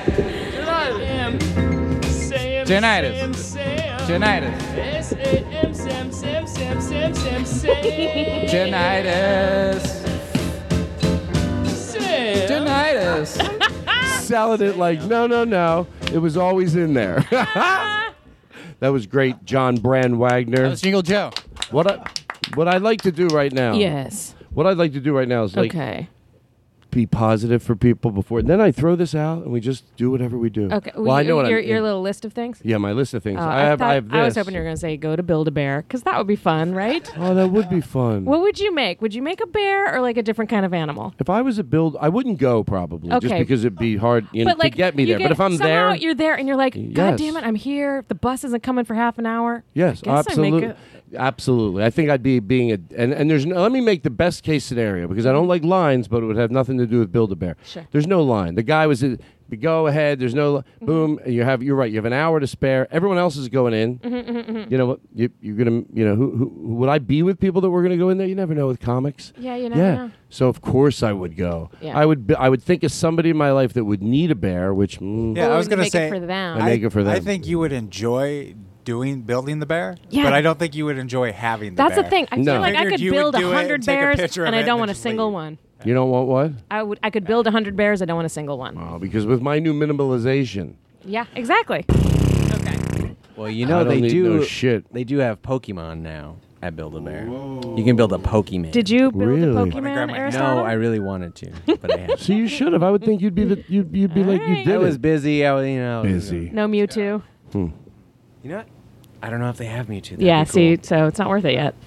Speaker 5: Sam.
Speaker 7: Janitis.
Speaker 5: Sam.
Speaker 7: Janitis.
Speaker 5: S-A-M, Sam, Sam, Sam, Sam, Sam, Sam.
Speaker 7: Janitis.
Speaker 5: Sam.
Speaker 7: Janitis.
Speaker 10: Selling it like, no. It was always in there. That was great, John Brand Wagner.
Speaker 7: That was Jingle Joe.
Speaker 10: What I'd like to do right now.
Speaker 9: Yes.
Speaker 10: What I'd like to do right now is like
Speaker 9: Okay.
Speaker 10: be positive for people before. Then I throw this out and we just do whatever we do.
Speaker 9: Okay.
Speaker 10: Well, I know what
Speaker 9: your little list of things?
Speaker 10: Yeah, my list of things.
Speaker 9: Oh,
Speaker 10: I have this.
Speaker 9: I was hoping you were going to say go to Build-A-Bear because that would be fun, right?
Speaker 10: Oh, that would be fun.
Speaker 9: What would you make? Would you make a bear or like a different kind of animal?
Speaker 10: If I was I wouldn't go probably just
Speaker 9: Okay.
Speaker 10: because it'd be hard
Speaker 9: But like
Speaker 10: to get me there. But if I'm
Speaker 9: somehow
Speaker 10: there,
Speaker 9: you're there and you're like, God
Speaker 10: Yes.
Speaker 9: damn it, I'm here. The bus isn't coming for half an hour.
Speaker 10: yes,
Speaker 9: I guess I make
Speaker 10: absolutely.
Speaker 9: it-
Speaker 10: Absolutely. I think I'd be being and there's no, let me make the best case scenario because I don't like lines, but it would have nothing to do with Build-A-Bear.
Speaker 9: Sure.
Speaker 10: There's no line. The guy was go ahead. There's no boom. And you're right. You have an hour to spare. Everyone else is going in. You know what? You're gonna. Who would I be with people that were gonna go in there? You never know with comics.
Speaker 9: Yeah, you never know.
Speaker 10: So of course I would go.
Speaker 9: Yeah.
Speaker 10: I would think of somebody in my life that would need a bear, which
Speaker 7: Yeah,
Speaker 9: Or
Speaker 7: I was
Speaker 9: would
Speaker 7: going to
Speaker 9: make
Speaker 7: say.
Speaker 9: it for them.
Speaker 10: I make it for them.
Speaker 7: I think you would enjoy building the bear,
Speaker 9: Yeah.
Speaker 7: but I don't think you would enjoy having the
Speaker 9: That's
Speaker 7: bear.
Speaker 9: the thing. I
Speaker 10: No.
Speaker 9: feel like I
Speaker 7: Figured
Speaker 9: could
Speaker 7: you would
Speaker 9: build
Speaker 7: do it
Speaker 9: 100
Speaker 7: and take a
Speaker 9: bears
Speaker 7: picture of
Speaker 9: and I
Speaker 7: it
Speaker 9: don't
Speaker 7: and
Speaker 9: want a
Speaker 7: just
Speaker 9: single
Speaker 7: leave.
Speaker 9: one.
Speaker 10: You don't want what?
Speaker 9: I could build 100 bears. I don't want a single one.
Speaker 10: Oh, because with my new minimalization,
Speaker 9: Yeah, exactly.
Speaker 11: Well, you
Speaker 10: I
Speaker 11: know
Speaker 10: don't
Speaker 11: they
Speaker 10: need
Speaker 11: do.
Speaker 10: no shit.
Speaker 11: They do have Pokemon now at Build-A-Bear. You can build a Pokemon.
Speaker 9: Did you build
Speaker 10: Really?
Speaker 9: a
Speaker 10: Wanna
Speaker 9: Pokemon,
Speaker 7: grab my-
Speaker 9: Aristotle?
Speaker 11: No, I really wanted to, but I haven't.
Speaker 10: So you should have. I would think you'd be like you
Speaker 9: Alright.
Speaker 10: did
Speaker 11: I was
Speaker 10: it.
Speaker 11: busy. I was,
Speaker 10: Busy.
Speaker 9: No Mewtwo.
Speaker 11: You know what? I don't know if they have Mewtwo. That'd
Speaker 9: Yeah,
Speaker 11: be cool.
Speaker 9: see, so it's not worth it yet.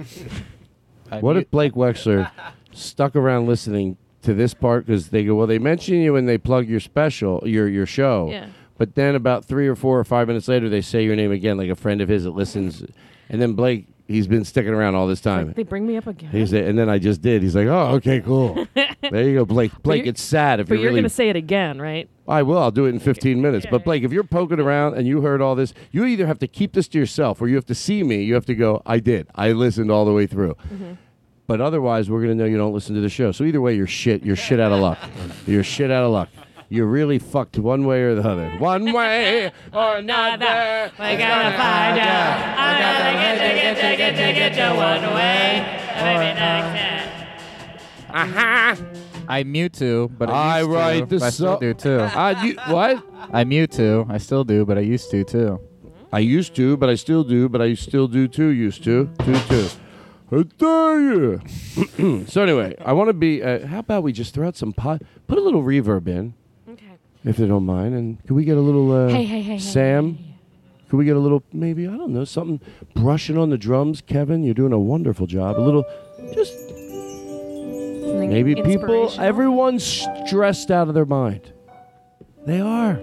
Speaker 10: What if Blake Wexler stuck around listening to this part because they go, well, they mention you when they plug your special, your show.
Speaker 9: Yeah.
Speaker 10: But then about 3 or 4 or 5 minutes later, they say your name again, like a friend of his that listens. And then Blake, he's been sticking around all this time.
Speaker 9: They bring me up again.
Speaker 10: And then I just did. He's like, oh, okay, cool. There you go, Blake. Blake,
Speaker 9: you're-
Speaker 10: it's sad if
Speaker 9: But
Speaker 10: you're
Speaker 9: you're
Speaker 10: really.
Speaker 9: going to say it again, right?
Speaker 10: I will. I'll do it in 15 minutes. But Blake, if you're poking around and you heard all this, you either have to keep this to yourself or you have to see me. You have to go, I did. I listened all the way through. But otherwise, we're going to know you don't listen to the show. So either way, you're shit. You're shit out of luck. You're shit out of luck. You're really fucked one way or the other. One way or another.
Speaker 9: We gotta find out. I gotta get you one way. Maybe next time.
Speaker 7: I Mewtwo, but
Speaker 10: I
Speaker 7: used
Speaker 10: write
Speaker 7: to.
Speaker 10: the
Speaker 7: I still
Speaker 10: so-
Speaker 7: do too.
Speaker 10: What?
Speaker 7: I Mewtwo. I still do, but I used to too.
Speaker 10: I used to, but I still do, but I still do too. Used to. Too. I tell you. So anyway, I want to be. How about we just throw out some put a little reverb in,
Speaker 9: Okay.
Speaker 10: if they don't mind, and can we get a little
Speaker 9: Hey,
Speaker 10: Sam? Can we get a little maybe I don't know something brushing on the drums, Kevin? You're doing a wonderful job. A little, just
Speaker 9: Something
Speaker 10: maybe people.
Speaker 9: inspirational.
Speaker 10: Everyone's stressed out of their mind. They are.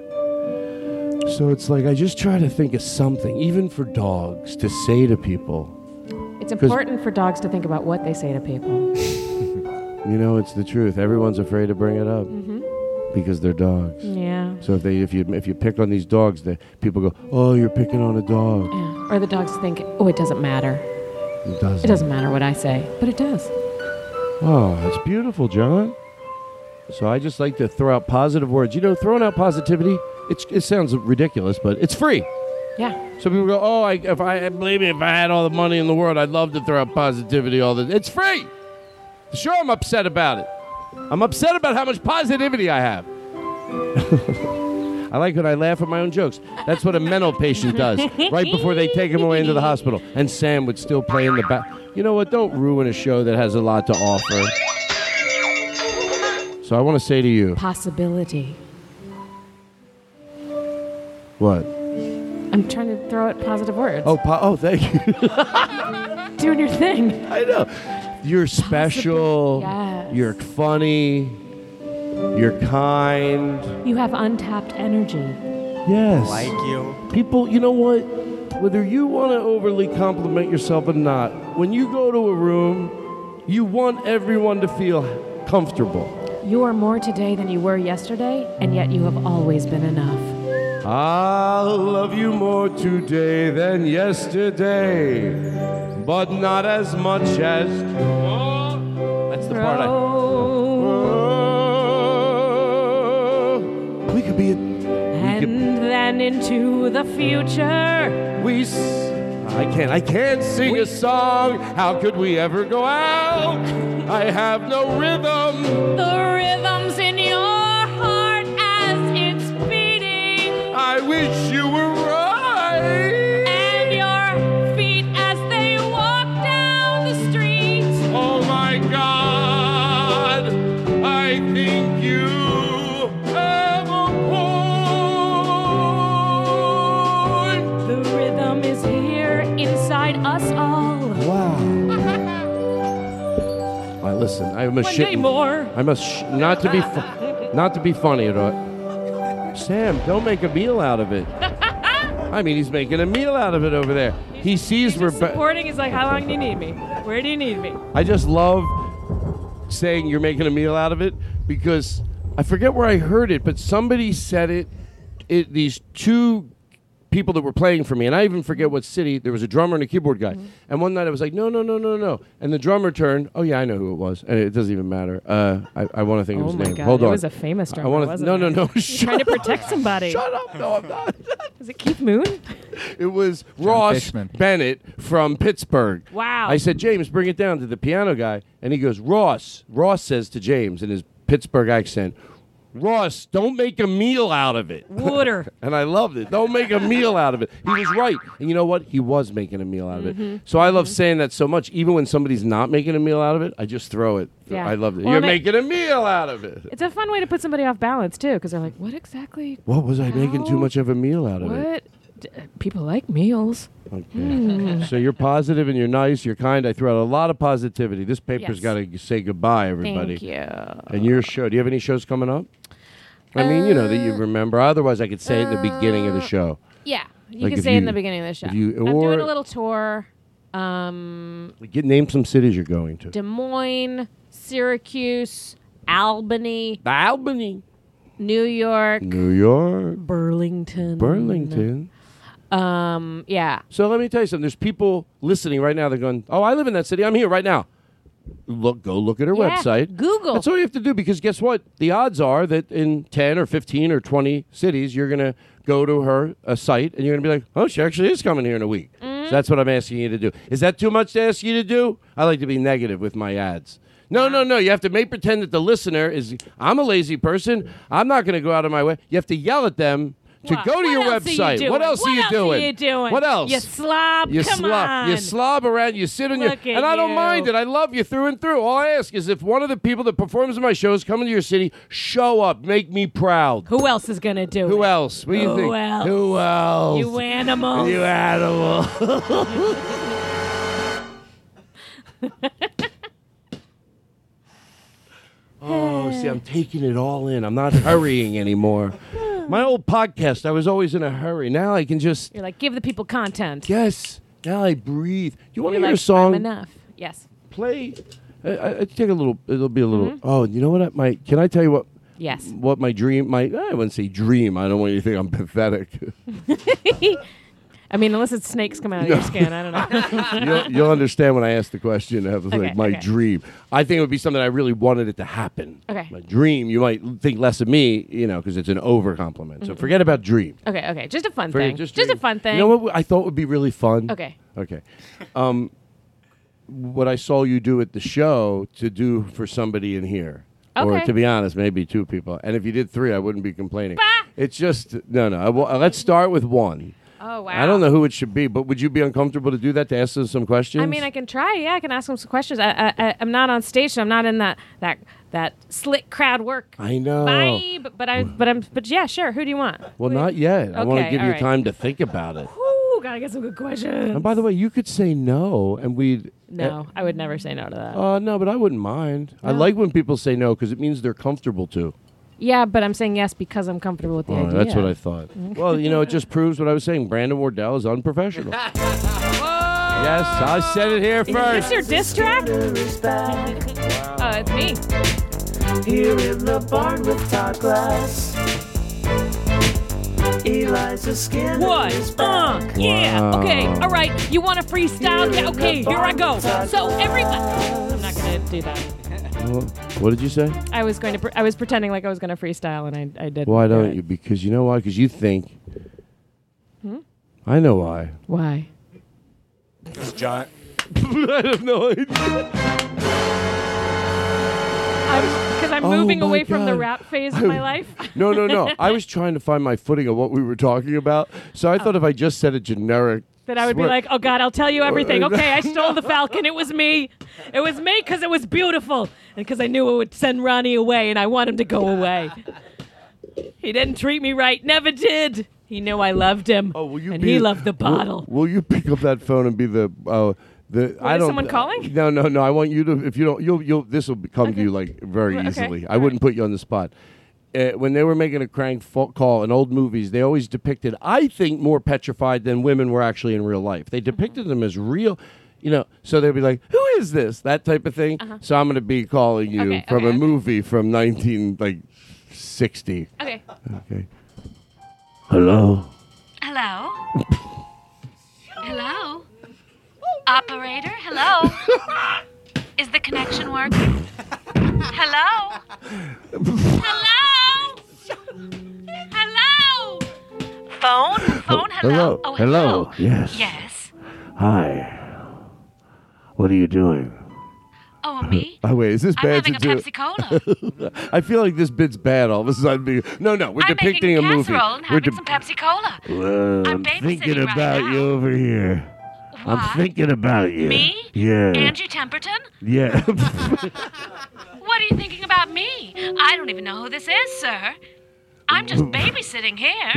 Speaker 10: So it's like I just try to think of something, even for dogs, to say to people.
Speaker 9: It's important for dogs to think about what they say to people.
Speaker 10: You know, it's the truth. Everyone's afraid to bring it up because they're dogs.
Speaker 9: Yeah.
Speaker 10: So if you pick on these dogs, people go, "Oh, you're picking on a dog."
Speaker 9: Yeah. Or the dogs think, "Oh, it doesn't matter."
Speaker 10: It doesn't.
Speaker 9: It doesn't matter what I say, but it does.
Speaker 10: Oh, that's beautiful, John. So I just like to throw out positive words. You know, throwing out positivity, it sounds ridiculous, but it's free.
Speaker 9: Yeah.
Speaker 10: So people go, "Oh, believe me, if I had all the money in the world, I'd love to throw out positivity all the." It's free. Sure, I'm upset about it. I'm upset about how much positivity I have. I like when I laugh at my own jokes. That's what a mental patient does right before they take him away into the hospital. And Sam would still play in the back. You know what? Don't ruin a show that has a lot to offer. So I want to say to you.
Speaker 9: Possibility.
Speaker 10: What?
Speaker 9: I'm trying to throw out positive words.
Speaker 10: Oh, thank you.
Speaker 9: Doing your thing.
Speaker 10: I know. You're special.
Speaker 9: Yes.
Speaker 10: You're funny. You're kind.
Speaker 9: You have untapped energy.
Speaker 10: Yes.
Speaker 7: Like you.
Speaker 10: People, you know what? Whether you want to overly compliment yourself or not, when you go to a room, you want everyone to feel comfortable.
Speaker 9: You are more today than you were yesterday, and yet you have always been enough.
Speaker 10: I'll love you more today than yesterday, but not as much as tomorrow. That's the part we could be
Speaker 9: then into the future.
Speaker 10: I can't sing a song. How could we ever go out? I have no rhythm.
Speaker 9: The rhythm's in your heart as it's beating.
Speaker 10: I wish you were right.
Speaker 9: And your feet as they walk down the street.
Speaker 10: Oh my God, I think you have a point.
Speaker 9: The rhythm is here inside us all.
Speaker 10: Wow. All right, listen, I'm a
Speaker 9: One day more.
Speaker 10: I must not to be funny at all. Sam, don't make a meal out of it. I mean, he's making a meal out of it over there. He sees Rebecca.
Speaker 9: Supporting is like, how long do you need me? Where do you need me?
Speaker 10: I just love saying you're making a meal out of it because I forget where I heard it, but somebody said it. These two people that were playing for me, and I even forget what city. There was a drummer and a keyboard guy. And one night I was like, no. And the drummer turned. Oh yeah, I know who it was. And it doesn't even matter. I want to think of his name.
Speaker 9: God.
Speaker 10: Hold on.
Speaker 9: It was a famous drummer. Wasn't
Speaker 10: No.
Speaker 9: You're trying to
Speaker 10: up.
Speaker 9: protect somebody.
Speaker 10: Shut up. No, I'm not.
Speaker 9: Was it Keith Moon?
Speaker 10: It was Ross
Speaker 7: Fishman.
Speaker 10: Bennett from Pittsburgh.
Speaker 9: Wow.
Speaker 10: I said, James, bring it down to the piano guy. And he goes, Ross. Ross says to James in his Pittsburgh accent, Ross, don't make a meal out of it.
Speaker 9: Water.
Speaker 10: And I loved it. Don't make a meal out of it. He was right. And you know what? He was making a meal out of it. So I love saying that so much. Even when somebody's not making a meal out of it, I just throw it.
Speaker 9: Yeah.
Speaker 10: I love it.
Speaker 9: Well,
Speaker 10: You're making a meal out of it.
Speaker 9: It's a fun way to put somebody off balance, too, because they're like, what exactly?
Speaker 10: What was I making too much of a meal out of it?
Speaker 9: What? People like meals.
Speaker 10: Okay. So you're positive and you're nice, you're kind. I threw out a lot of positivity. This paper's
Speaker 9: Yes.
Speaker 10: got to say goodbye, everybody.
Speaker 9: Thank you.
Speaker 10: And your show. Do you have any shows coming up? I mean, you know, that you remember. Otherwise, I could say it in the beginning of the show.
Speaker 9: Yeah. You
Speaker 10: Like
Speaker 9: can
Speaker 10: if
Speaker 9: say it in
Speaker 10: you-
Speaker 9: the beginning of the show.
Speaker 10: if you-
Speaker 9: I'm
Speaker 10: or-
Speaker 9: doing a little tour.
Speaker 10: Name some cities you're going to.
Speaker 9: Des Moines, Syracuse, Albany, New York,
Speaker 10: New York.
Speaker 9: Burlington. Yeah.
Speaker 10: So let me tell you something. There's people listening right now. They're going, oh, I live in that city. I'm here right now. Go look at her
Speaker 9: Yeah,
Speaker 10: website.
Speaker 9: Google.
Speaker 10: That's all you have to do because guess what? The odds are that in 10 or 15 or 20 cities, you're going to go to her site and you're going to be like, oh, she actually is coming here in a week. So that's what I'm asking you to do. Is that too much to ask you to do? I like to be negative with my ads. No. You have to make pretend that the listener is, I'm a lazy person. I'm not going to go out of my way. You have to yell at them to go to your website. What else are you doing? What else?
Speaker 9: You slob.
Speaker 10: You
Speaker 9: Come
Speaker 10: slob.
Speaker 9: on.
Speaker 10: You slob around. You sit on your.
Speaker 9: Look at
Speaker 10: And I don't
Speaker 9: you.
Speaker 10: mind it. I love you through and through. All I ask is if one of the people that performs in my shows coming to your city, show up, make me proud.
Speaker 9: Who else is going to do it?
Speaker 10: Who else? What do you think?
Speaker 9: else?
Speaker 10: Who else?
Speaker 9: You animals.
Speaker 10: You animal. Oh, see, I'm taking it all in. I'm not hurrying anymore. My old podcast, I was always in a hurry. Now I can just,
Speaker 9: You're like, give the people content.
Speaker 10: yes, now I breathe. You want to
Speaker 9: You're
Speaker 10: hear
Speaker 9: like,
Speaker 10: a song?
Speaker 9: I'm enough. Yes.
Speaker 10: Play. I take a little. It'll be a little. Oh, you know what? Can I tell you what?
Speaker 9: Yes.
Speaker 10: What my dream? I wouldn't say dream. I don't want you to think I'm pathetic.
Speaker 9: I mean, unless it's snakes coming out of your skin, I don't know.
Speaker 10: You'll understand when I ask the question. It was like my
Speaker 9: okay.
Speaker 10: dream. I think it would be something I really wanted it to happen.
Speaker 9: Okay.
Speaker 10: My dream, you might think less of me, because it's an over compliment. So forget about dream.
Speaker 9: Okay. Just a fun thing. Just a fun thing.
Speaker 10: You know what I thought would be really fun?
Speaker 9: Okay.
Speaker 10: What I saw you do at the show to do for somebody in here.
Speaker 9: Okay.
Speaker 10: Or to be honest, maybe 2 people. And if you did 3, I wouldn't be complaining. It's just, no. Let's start with 1.
Speaker 9: Oh, wow.
Speaker 10: I don't know who it should be, but would you be uncomfortable to do that, to ask us some questions?
Speaker 9: I mean, I can try. Yeah, I can ask them some questions. I'm not on stage, so I'm not in that slick crowd work.
Speaker 10: I know.
Speaker 9: But yeah, sure. Who do you want?
Speaker 10: Well, not yet. I want to give you
Speaker 9: all right.
Speaker 10: time to think about it.
Speaker 9: Ooh, gotta get some good questions.
Speaker 10: And by the way, you could say no, and we'd...
Speaker 9: No, I would never say no to that.
Speaker 10: No, but I wouldn't mind.
Speaker 9: No.
Speaker 10: I like when people say no, because it means they're comfortable to.
Speaker 9: Yeah, but I'm saying yes because I'm comfortable with the idea.
Speaker 10: That's what I thought. Well, it just proves what I was saying. Brandon Wardell is unprofessional. Yes, I said it here first.
Speaker 9: Is this your diss track? Oh, it's me.
Speaker 5: Here in the barn with Todd Glass. Eliza Skinner.
Speaker 9: What? Yeah.
Speaker 10: Wow.
Speaker 9: Okay. All right. You want a freestyle? Yeah. Okay. Here I go. So everybody. I'm not gonna do that.
Speaker 10: What did you say?
Speaker 9: I was going to. I was pretending like I was going to freestyle, and I didn't.
Speaker 10: Why don't you? Because you know why? Because you think. I know why.
Speaker 9: Why?
Speaker 7: John.
Speaker 10: I have no idea.
Speaker 9: Because I'm moving away from the rap phase of my life.
Speaker 10: No. I was trying to find my footing of what we were talking about. So I thought if I just said a generic.
Speaker 9: That I would be like, oh, God, I'll tell you everything. Okay, I stole the Falcon. It was me. It was me because it was beautiful. And because I knew it would send Ronnie away, and I want him to go away. He didn't treat me right. Never did. He knew I loved him. Oh, will you and he loved the bottle.
Speaker 10: Will you pick up that phone and be the...
Speaker 9: Is someone calling?
Speaker 10: No. I want you to... If you don't... You'll. This will come to you like very easily. I wouldn't put you on the spot. When they were making a crank call in old movies, they always depicted, I think, more petrified than women were actually in real life. They depicted them as real, so they'd be like, who is this? That type of thing. So I'm going to be calling you from a movie from 1960.
Speaker 9: Okay.
Speaker 10: Hello?
Speaker 12: Hello? Hello? Operator, hello? Is the connection working? Hello? Hello? Hello? Phone, hello? Oh, hello?
Speaker 10: Yes.
Speaker 12: Yes.
Speaker 10: Hi. What are you doing?
Speaker 12: Oh, me?
Speaker 10: Oh, wait, is this
Speaker 12: I'm
Speaker 10: bad
Speaker 12: having
Speaker 10: to
Speaker 12: a
Speaker 10: do?
Speaker 12: Pepsi Cola.
Speaker 10: I feel like this bit's bad all of a sudden. No, we're
Speaker 12: I'm
Speaker 10: depicting
Speaker 12: making
Speaker 10: a movie.
Speaker 12: casserole and having some Pepsi Cola.
Speaker 10: Well,
Speaker 12: I'm
Speaker 10: thinking
Speaker 12: babysitting
Speaker 10: about
Speaker 12: right
Speaker 10: you
Speaker 12: now.
Speaker 10: over here.
Speaker 12: What?
Speaker 10: I'm thinking about you.
Speaker 12: Me?
Speaker 10: Yeah.
Speaker 12: Angie Temperton?
Speaker 10: Yeah.
Speaker 12: What are you thinking about me? I don't even know who this is, sir. I'm just babysitting here.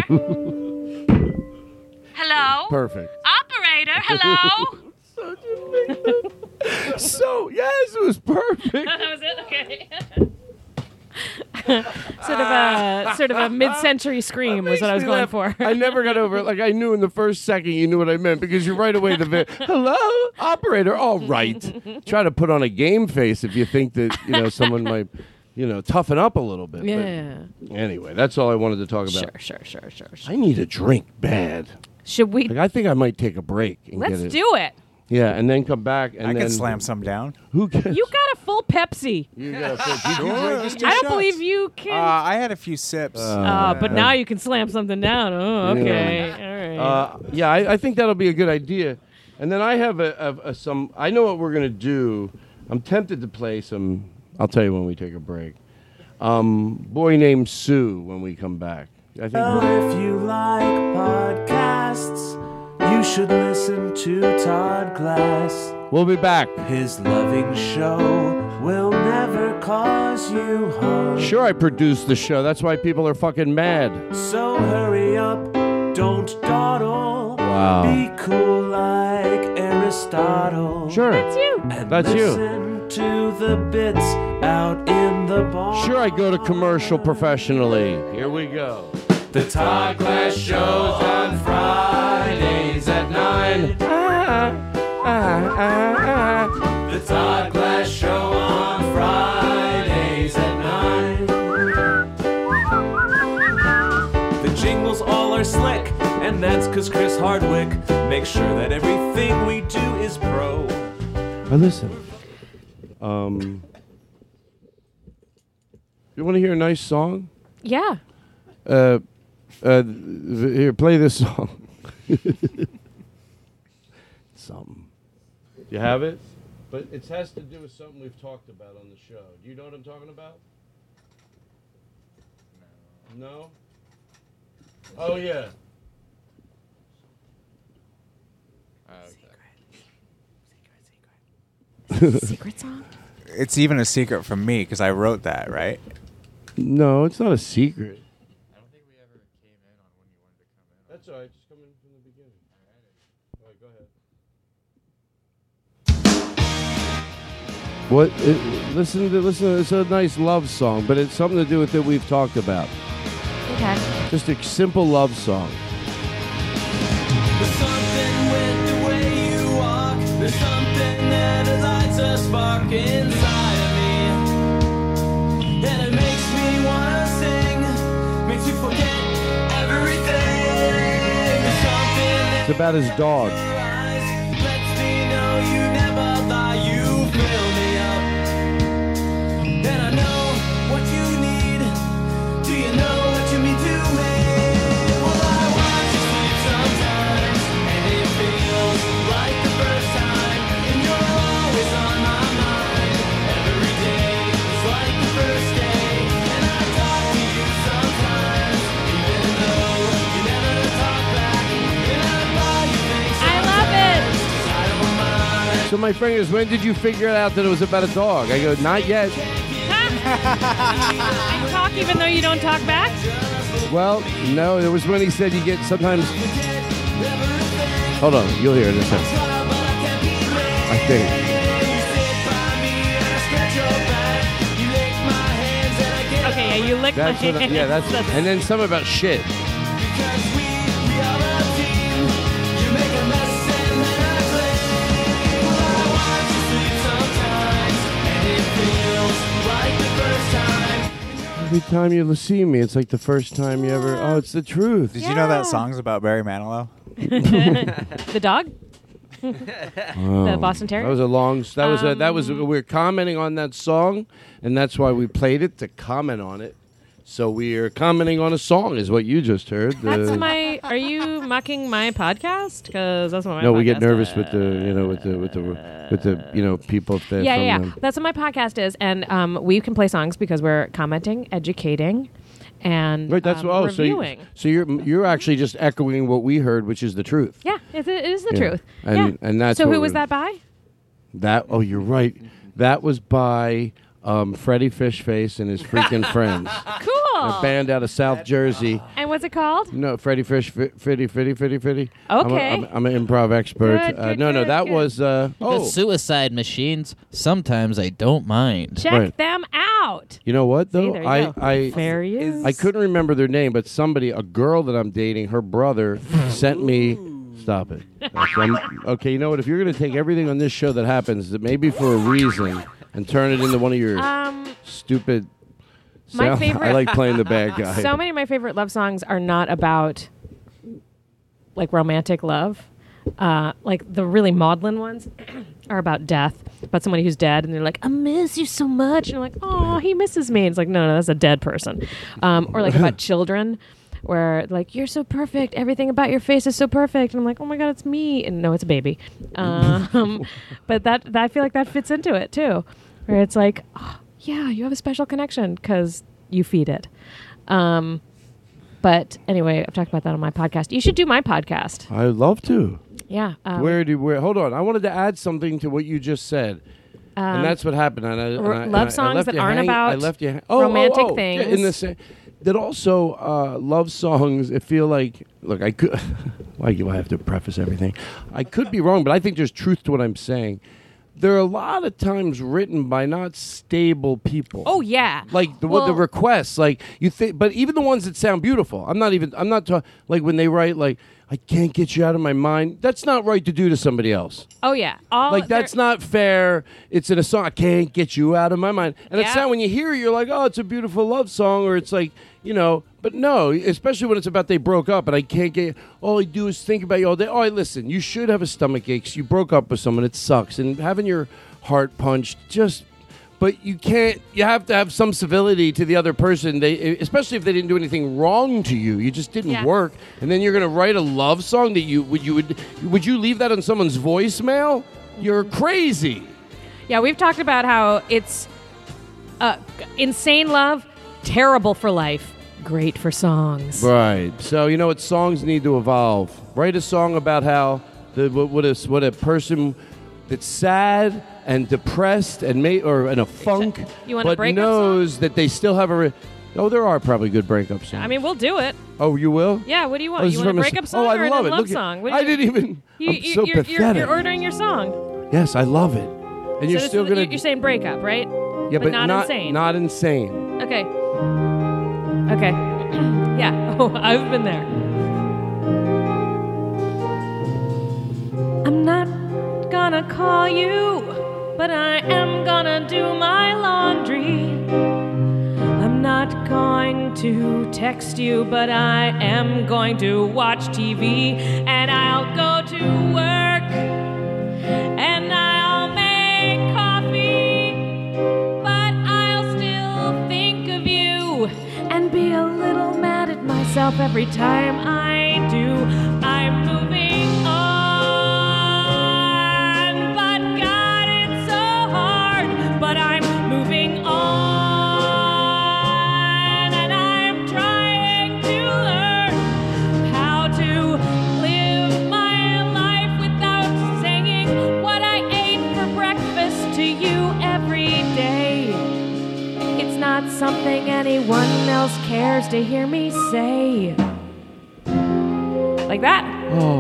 Speaker 12: Hello?
Speaker 10: Perfect.
Speaker 12: Operator, hello?
Speaker 10: So, yes, it was perfect.
Speaker 9: That was it? Okay. sort of a mid-century scream was what I was going for.
Speaker 10: I never got over it. Like, I knew in the first second you knew what I meant because you right away hello, operator. All right. Try to put on a game face if you think that, someone might, toughen up a little bit.
Speaker 9: Yeah.
Speaker 10: But anyway, that's all I wanted to talk about.
Speaker 9: Sure.
Speaker 10: I need a drink bad.
Speaker 9: Should we?
Speaker 10: I think I might take a break. And
Speaker 9: Let's
Speaker 10: get it.
Speaker 9: do it.
Speaker 10: Yeah, and then come back. And
Speaker 7: I
Speaker 10: then
Speaker 7: can slam some down.
Speaker 10: Who can?
Speaker 9: You got a full Pepsi.
Speaker 10: You got a full.
Speaker 9: I don't believe you can.
Speaker 7: I had a few sips.
Speaker 9: But now you can slam something down. Oh, okay. All right.
Speaker 10: I think that'll be a good idea. And then I have some. I know what we're gonna do. I'm tempted to play some. I'll tell you when we take a break. Boy Named Sue when we come back. I think.
Speaker 5: If you like podcasts, you should listen to Todd Glass.
Speaker 10: We'll be back.
Speaker 5: His loving show will never cause you harm.
Speaker 10: Sure, I produced the show. That's why people are fucking mad.
Speaker 5: So hurry up, don't dawdle.
Speaker 10: Wow.
Speaker 5: Be cool like Aristotle.
Speaker 10: Sure.
Speaker 9: That's you.
Speaker 5: And
Speaker 10: That's you.
Speaker 5: listen to the bits out in the bar.
Speaker 10: Sure, I go to commercial professionally. Here we go.
Speaker 5: The Todd Glass Show's on Fridays at 9. The Todd Glass Show And that's 'cause Chris Hardwick makes sure that everything we do is pro.
Speaker 10: Listen. You want to hear a nice song?
Speaker 9: Yeah.
Speaker 10: Here, play this song. Something. Do you have it? But it has to do with something we've talked about on the show. Do you know what I'm talking about? No? Oh, yeah.
Speaker 9: Secret song?
Speaker 7: It's even a secret from me because I wrote that, right?
Speaker 10: No, it's not a secret.
Speaker 7: I don't think we ever came in on when you wanted to come in.
Speaker 10: That's all right. Just come in from the beginning. All right, go ahead. What? Listen to. It's a nice love song, but it's something to do with that we've talked about.
Speaker 9: Okay.
Speaker 10: Just a simple love song.
Speaker 5: There's something with the way you walk. There's something that lights a spark inside of me. And it makes me wanna sing. Makes me forget everything. There's something
Speaker 10: It's about his dog.
Speaker 5: lets me know you never lie. You fill me up. And I know what you need. Do you know what you mean to me? Well, I watch you sleep sometimes, and it feels like the first time. And you're always on my mind. Every day is like the first day. And I talk to you sometimes, even though you never talk back. And I buy you things.
Speaker 9: I love it.
Speaker 5: I don't mind.
Speaker 10: So my friend goes, when did you figure out that it was about a dog? I go, not yet.
Speaker 9: I talk even though you don't talk back?
Speaker 10: Well, no, it was when he said you get sometimes. Hold on, you'll hear it in a second. I think.
Speaker 9: Okay, yeah, you lick
Speaker 10: That's
Speaker 9: my
Speaker 10: what. Yeah, that's. And then something about shit. Every time you see me, it's like the first time you ever. Oh, it's the truth.
Speaker 7: Did you know that song's about Barry Manilow?
Speaker 9: The dog? The Boston Terrier?
Speaker 10: That was a long. That was. We were commenting on that song, and that's why we played it to comment on it. So we are commenting on a song, is what you just heard.
Speaker 9: That's my. Are you mocking my podcast? Because that's what my.
Speaker 10: No,
Speaker 9: podcast
Speaker 10: we get nervous
Speaker 9: is.
Speaker 10: with the people. That
Speaker 9: Yeah. That's what my podcast is, and we can play songs because we're commenting, educating, and
Speaker 10: Right, that's
Speaker 9: reviewing.
Speaker 10: So you're actually just echoing what we heard, which is the truth.
Speaker 9: Yeah, it is the
Speaker 10: Yeah.
Speaker 9: truth.
Speaker 10: And that's
Speaker 9: so.
Speaker 10: what
Speaker 9: Who was
Speaker 10: we're-
Speaker 9: that by?
Speaker 10: That you're right. That was by Freddie Fishface and his freaking friends.
Speaker 9: Cool.
Speaker 10: A band out of South Jersey.
Speaker 9: And what's it called?
Speaker 10: No, Freddie.
Speaker 9: Okay.
Speaker 10: I'm an improv expert.
Speaker 9: Good,
Speaker 10: No, that
Speaker 9: good.
Speaker 10: was.
Speaker 13: The Suicide Machines. Sometimes I don't mind.
Speaker 9: Check them out.
Speaker 10: You know what though?
Speaker 9: See, there you go. Fair use.
Speaker 10: I couldn't remember their name, but a girl that I'm dating, her brother sent me. Stop it. Okay, you know what? If you're going to take everything on this show that happens, maybe for a reason, and turn it into one of your stupid.
Speaker 9: My favorite.
Speaker 10: I like playing the bad guy.
Speaker 9: So many of my favorite love songs are not about like romantic love. Like the really maudlin ones are about death, about somebody who's dead, and they're like, "I miss you so much," and you're like, "Oh, he misses me." And it's like, no, that's a dead person. Or like about children, where like, "You're so perfect. Everything about your face is so perfect," and I'm like, "Oh my god, it's me." And no, it's a baby. But that I feel like that fits into it too, where it's like, oh, yeah, you have a special connection because you feed it. But anyway, I've talked about that on my podcast. You should do my podcast.
Speaker 10: I'd love to.
Speaker 9: Yeah.
Speaker 10: Where? Hold on. I wanted to add something to what you just said. And that's what happened.
Speaker 9: Love songs that aren't about romantic things.
Speaker 10: Yeah, in the same. That also love songs. I feel like. Look, I could. Why do I have to preface everything? I could be wrong, but I think there's truth to what I'm saying. There are a lot of times written by not stable people.
Speaker 9: Oh yeah,
Speaker 10: like the requests, like you think. But even the ones that sound beautiful, I'm not talking like when they write like, I can't get you out of my mind. That's not right to do to somebody else.
Speaker 9: Oh yeah,
Speaker 10: That's not fair. It's in a song. I can't get you out of my mind. And it's
Speaker 9: Yeah.
Speaker 10: not when you hear it, you're like, oh, it's a beautiful love song, or it's like, but no, especially when it's about they broke up and I can't get, all I do is think about you all day. Oh, listen, you should have a stomach ache. You broke up with someone. It sucks. And having your heart punched, but you can't, you have to have some civility to the other person. Especially if they didn't do anything wrong to you. You just didn't work. And then you're going to write a love song that would you leave that on someone's voicemail? You're crazy.
Speaker 9: Yeah, we've talked about how it's insane love, terrible for life, great for songs.
Speaker 10: Right. So you know what? Songs need to evolve. Write a song about how what a person that's sad and depressed and or in a funk,
Speaker 9: You want a
Speaker 10: but
Speaker 9: breakup
Speaker 10: knows that they still have there are probably good breakup songs.
Speaker 9: I mean, we'll do it.
Speaker 10: Oh, you will?
Speaker 9: Yeah, what do you want?
Speaker 10: this
Speaker 9: You
Speaker 10: is
Speaker 9: want a
Speaker 10: from
Speaker 9: breakup song
Speaker 10: I
Speaker 9: or a
Speaker 10: love it.
Speaker 9: love
Speaker 10: Look
Speaker 9: song? What do
Speaker 10: I
Speaker 9: you-
Speaker 10: didn't even. I'm so pathetic.
Speaker 9: You're ordering your song.
Speaker 10: Yes, I love it. And
Speaker 9: So
Speaker 10: you're
Speaker 9: this
Speaker 10: still
Speaker 9: is-
Speaker 10: gonna.
Speaker 9: You're saying breakup, right?
Speaker 10: Yeah, but
Speaker 9: not insane.
Speaker 10: Not insane.
Speaker 9: Okay. Okay. Yeah. Oh, I've been there. I'm not gonna call you, but I am gonna do my laundry. I'm not going to text you, but I am going to watch TV. And I'll go to work, and I'll make coffee, but I'll still think of you and be a little mad at myself every time I do. I'm moving on, but God, it's so hard, but I'm moving on, and I'm trying to learn how to live my life without saying what I ate for breakfast to you every day. It's not something anyone else cares to hear me say. Like that.
Speaker 10: Oh.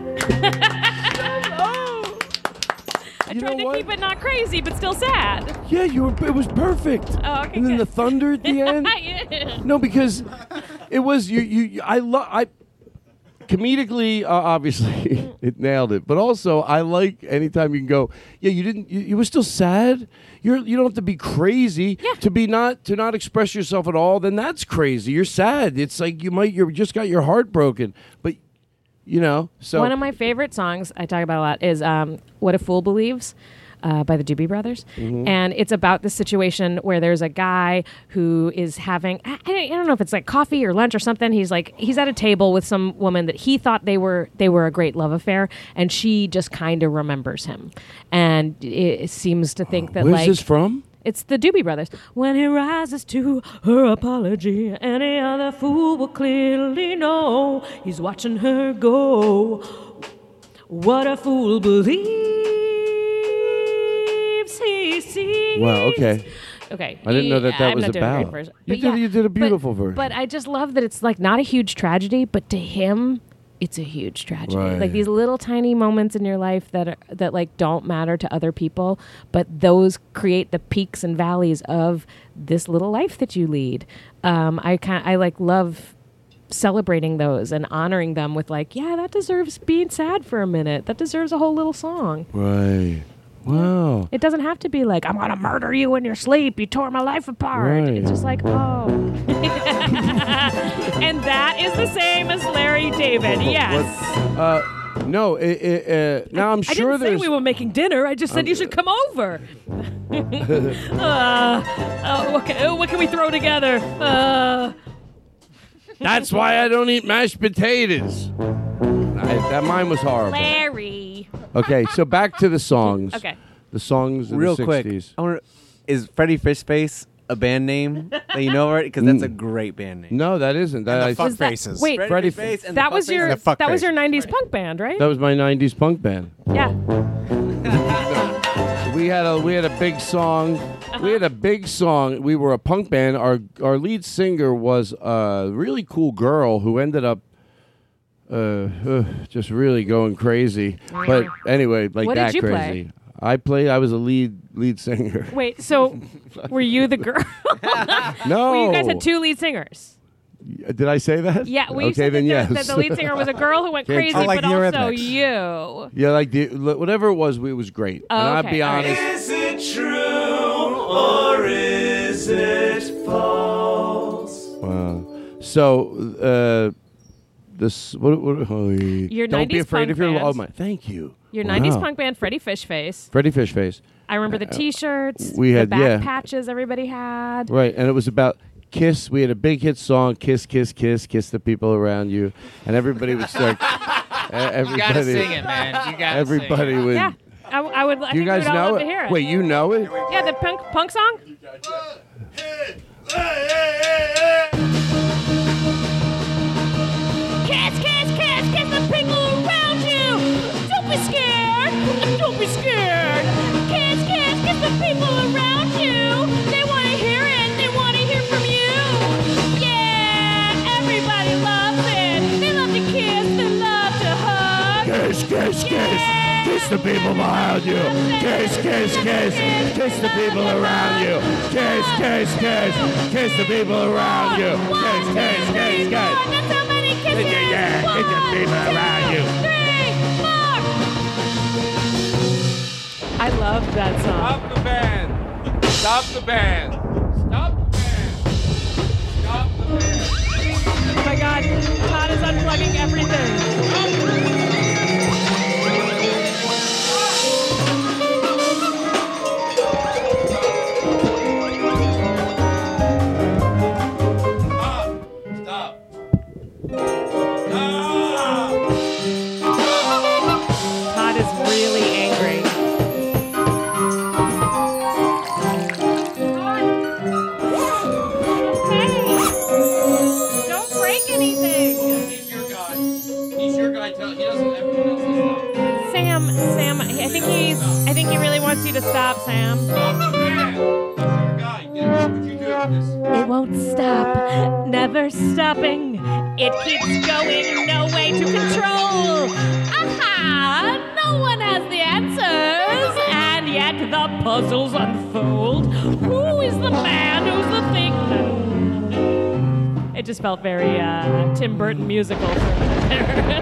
Speaker 9: I tried to keep it not crazy, but still sad.
Speaker 10: Yeah, it was perfect.
Speaker 9: Oh, okay.
Speaker 10: And then the thunder at the end.
Speaker 9: Yeah.
Speaker 10: No, because it was I comedically, obviously, it nailed it. But also, I like anytime you can go, yeah, you were still sad. You don't have to be crazy to not express yourself at all. Then that's crazy. You're sad. It's like you just got your heart broken. But so
Speaker 9: One of my favorite songs I talk about a lot is "What a Fool Believes." By the Doobie Brothers.
Speaker 10: Mm-hmm.
Speaker 9: And it's about this situation where there's a guy who is having, I don't know if it's like coffee or lunch or something. He's at a table with some woman that he thought they were a great love affair, and she just kind of remembers him. And it seems to think that
Speaker 10: where's this from?
Speaker 9: It's the Doobie Brothers. When he rises to her apology, any other fool will clearly know he's watching her go. What a fool believes he sees.
Speaker 10: Wow, okay.
Speaker 9: Okay.
Speaker 10: I didn't know that
Speaker 9: I'm
Speaker 10: was
Speaker 9: not doing a great
Speaker 10: about.
Speaker 9: version.
Speaker 10: You
Speaker 9: But
Speaker 10: did a beautiful version.
Speaker 9: But I just love that it's like not a huge tragedy, but to him, it's a huge tragedy.
Speaker 10: Right.
Speaker 9: Like these little tiny moments in your life that like don't matter to other people, but those create the peaks and valleys of this little life that you lead. I love celebrating those and honoring them with like, yeah, that deserves being sad for a minute. That deserves a whole little song.
Speaker 10: Right. Wow.
Speaker 9: It doesn't have to be like, I'm gonna murder you in your sleep. You tore my life apart.
Speaker 10: Right.
Speaker 9: It's just like, oh. And that is the same as Larry David. Yes.
Speaker 10: No. Now I'm sure
Speaker 9: I didn't say
Speaker 10: there's.
Speaker 9: we were making dinner. I just said you should come over. What can we throw together?
Speaker 10: That's why I don't eat mashed potatoes. Mine was horrible.
Speaker 9: Larry.
Speaker 10: Okay, so back to the songs.
Speaker 9: Okay.
Speaker 10: The songs of
Speaker 11: Real
Speaker 10: the 60s.
Speaker 11: quick, is Freddie Fishface a band name that you know, right? Because that's a great band name.
Speaker 10: No, that isn't.
Speaker 7: And the
Speaker 10: I-
Speaker 7: fuck
Speaker 9: Was that-
Speaker 7: faces.
Speaker 9: wait,
Speaker 10: Freddie
Speaker 11: Fishface and
Speaker 9: that
Speaker 11: the
Speaker 9: was
Speaker 11: Fuck
Speaker 9: your
Speaker 11: Faces.
Speaker 7: Fuck
Speaker 9: that was your
Speaker 7: faces.
Speaker 9: 90s punk band, right?
Speaker 10: That was my 90s punk band.
Speaker 9: Yeah.
Speaker 10: We had a big song. We had a big song. We were a punk band. Our lead singer was a really cool girl who ended up just really going crazy. But anyway, like
Speaker 9: What
Speaker 10: that
Speaker 9: did you
Speaker 10: crazy.
Speaker 9: play?
Speaker 10: I was a lead singer.
Speaker 9: Wait, so were you the girl?
Speaker 10: No.
Speaker 9: Well, you guys had two lead singers.
Speaker 10: Did I say that?
Speaker 9: Yeah, we
Speaker 10: okay,
Speaker 9: said
Speaker 10: then
Speaker 9: that,
Speaker 10: yes.
Speaker 9: the lead singer was a girl who went
Speaker 10: Can't
Speaker 9: crazy,
Speaker 10: you-
Speaker 9: but also
Speaker 7: Eurythmics.
Speaker 9: you.
Speaker 10: Yeah, like whatever it was great.
Speaker 9: Oh,
Speaker 10: and I'll
Speaker 9: okay,
Speaker 10: be
Speaker 9: all right.
Speaker 10: honest.
Speaker 5: Is it true or is it false?
Speaker 10: Wow. So, this what
Speaker 9: Your
Speaker 10: don't be
Speaker 9: 90s
Speaker 10: afraid
Speaker 9: punk
Speaker 10: of your
Speaker 9: band.
Speaker 10: oh my thank you.
Speaker 9: Your
Speaker 10: Wow.
Speaker 9: 90s punk band, Freddie Fishface.
Speaker 10: Freddie Fishface.
Speaker 9: I remember the T-shirts,
Speaker 10: we had-
Speaker 9: the back
Speaker 10: yeah.
Speaker 9: patches everybody had.
Speaker 10: Right, and it was about Kiss. We had a big hit song, Kiss, Kiss, Kiss, Kiss the people around you, and everybody would start. Everybody,
Speaker 13: You gotta sing it, man. You gotta
Speaker 10: everybody
Speaker 13: sing it.
Speaker 10: would.
Speaker 9: Yeah, I would. I
Speaker 10: Do you
Speaker 9: think
Speaker 10: guys
Speaker 9: we'd all
Speaker 10: know
Speaker 9: love
Speaker 10: it?
Speaker 9: to hear it.
Speaker 10: Wait, you know it?
Speaker 9: Yeah, the punk song. Kiss, kiss, kiss, kiss the people around you. Don't be scared. Don't be scared. Kiss, kiss, kiss the people around you. They want to hear it. They want to hear from you. Yeah, everybody loves it. They love to kiss. They love to hug.
Speaker 10: Kiss, kiss, kiss. Kiss the people behind you. Kiss, kiss, kiss. Kiss the people around you. Kiss, kiss, kiss. Kiss the people around you. Kiss, kiss, kiss, kiss.
Speaker 9: That's how many kisses.
Speaker 10: Yeah, kiss the people around you.
Speaker 9: 3, 4. I love that song.
Speaker 14: Stop the band. Stop the band. Stop the band. Stop the band.
Speaker 9: Oh my God, Todd is unplugging everything.
Speaker 14: Stop.
Speaker 9: Todd is really angry. Hey, don't break anything.
Speaker 14: He's your guy. He's your guy. He doesn't. Everyone else is not.
Speaker 9: Sam, I think he really wants you to stop, Sam.
Speaker 14: Stop the band. He's your guy. What would you do with this?
Speaker 9: It won't stop, never stopping. It keeps going, no way to control. Aha! No one has the answers, and yet the puzzles unfold. Who is the man? Who's the thing? It just felt very Tim Burton musical for a minute there.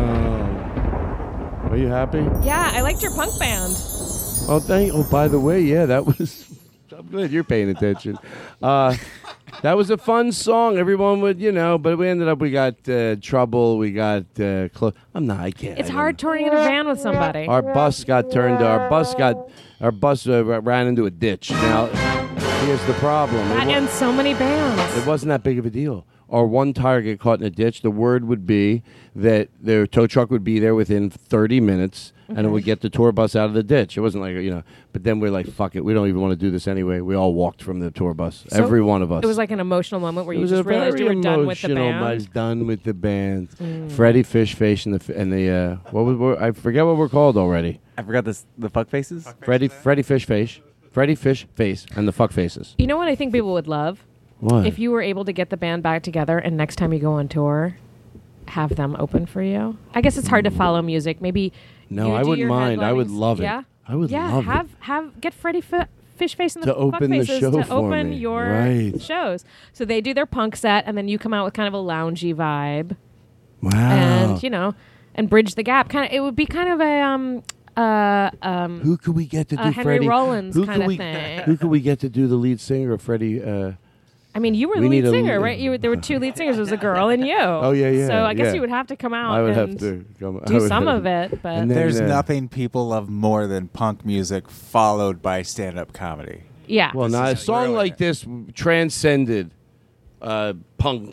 Speaker 10: Are you happy?
Speaker 9: Yeah, I liked your punk band.
Speaker 10: Oh, by the way, yeah, that was. I'm glad you're paying attention. That was a fun song. Everyone would, but we ended up. We got trouble. We got. I can't.
Speaker 9: It's hard touring in a van with somebody.
Speaker 10: Our bus got turned. Our bus ran into a ditch. Now, here's the problem.
Speaker 9: That ends so many bands.
Speaker 10: It wasn't that big of a deal. Our one tire get caught in a ditch. The word would be that their tow truck would be there within 30 minutes, and it would get the tour bus out of the ditch. It wasn't like, but then we're like, fuck it. We don't even want to do this anyway. We all walked from the tour bus.
Speaker 9: So
Speaker 10: every one of us.
Speaker 9: It was like an emotional moment where
Speaker 10: It
Speaker 9: you
Speaker 10: was
Speaker 9: just
Speaker 10: a
Speaker 9: realized
Speaker 10: very
Speaker 9: you were done with the
Speaker 10: emotional,
Speaker 9: band.
Speaker 10: I was done with the band. Freddie Fishface and the I forget what we're called already.
Speaker 11: I forgot the fuck faces.
Speaker 10: Freddie Fishface, Freddie Fishface, and the fuck faces.
Speaker 9: You know what I think people would love?
Speaker 10: What?
Speaker 9: If you were able to get the band back together and next time you go on tour, have them open for you. I guess it's hard to follow music. Maybe
Speaker 10: No,
Speaker 9: you
Speaker 10: I
Speaker 9: do
Speaker 10: wouldn't
Speaker 9: your
Speaker 10: mind. I would
Speaker 9: headlinings.
Speaker 10: love it.
Speaker 9: Yeah?
Speaker 10: I would love it.
Speaker 9: Get Freddie Fishface and the
Speaker 10: To open the
Speaker 9: Fuckfaces
Speaker 10: show
Speaker 9: to
Speaker 10: for
Speaker 9: open
Speaker 10: me.
Speaker 9: your
Speaker 10: Right.
Speaker 9: shows. So they do their punk set and then you come out with kind of a loungy vibe.
Speaker 10: Wow.
Speaker 9: And, and bridge the gap. It would be kind of a
Speaker 10: who could we get to do
Speaker 9: Henry
Speaker 10: Freddie?
Speaker 9: Rollins
Speaker 10: Who
Speaker 9: kind
Speaker 10: could
Speaker 9: of thing.
Speaker 10: Who could we get to do the lead singer of Freddie?
Speaker 9: I mean, you were
Speaker 10: We
Speaker 9: the lead
Speaker 10: need a
Speaker 9: singer,
Speaker 10: lead-
Speaker 9: right? There were two lead singers. There was a girl and you.
Speaker 10: Oh, yeah.
Speaker 9: So I guess
Speaker 10: yeah.
Speaker 9: you would have to come out
Speaker 10: I would
Speaker 9: and
Speaker 10: have to come, I
Speaker 9: do
Speaker 10: would
Speaker 9: some
Speaker 10: have
Speaker 9: of
Speaker 10: to-
Speaker 9: it. But
Speaker 10: And then,
Speaker 7: There's nothing people love more than punk music followed by stand-up comedy.
Speaker 9: yeah.
Speaker 10: Well, now a song like this transcended punk,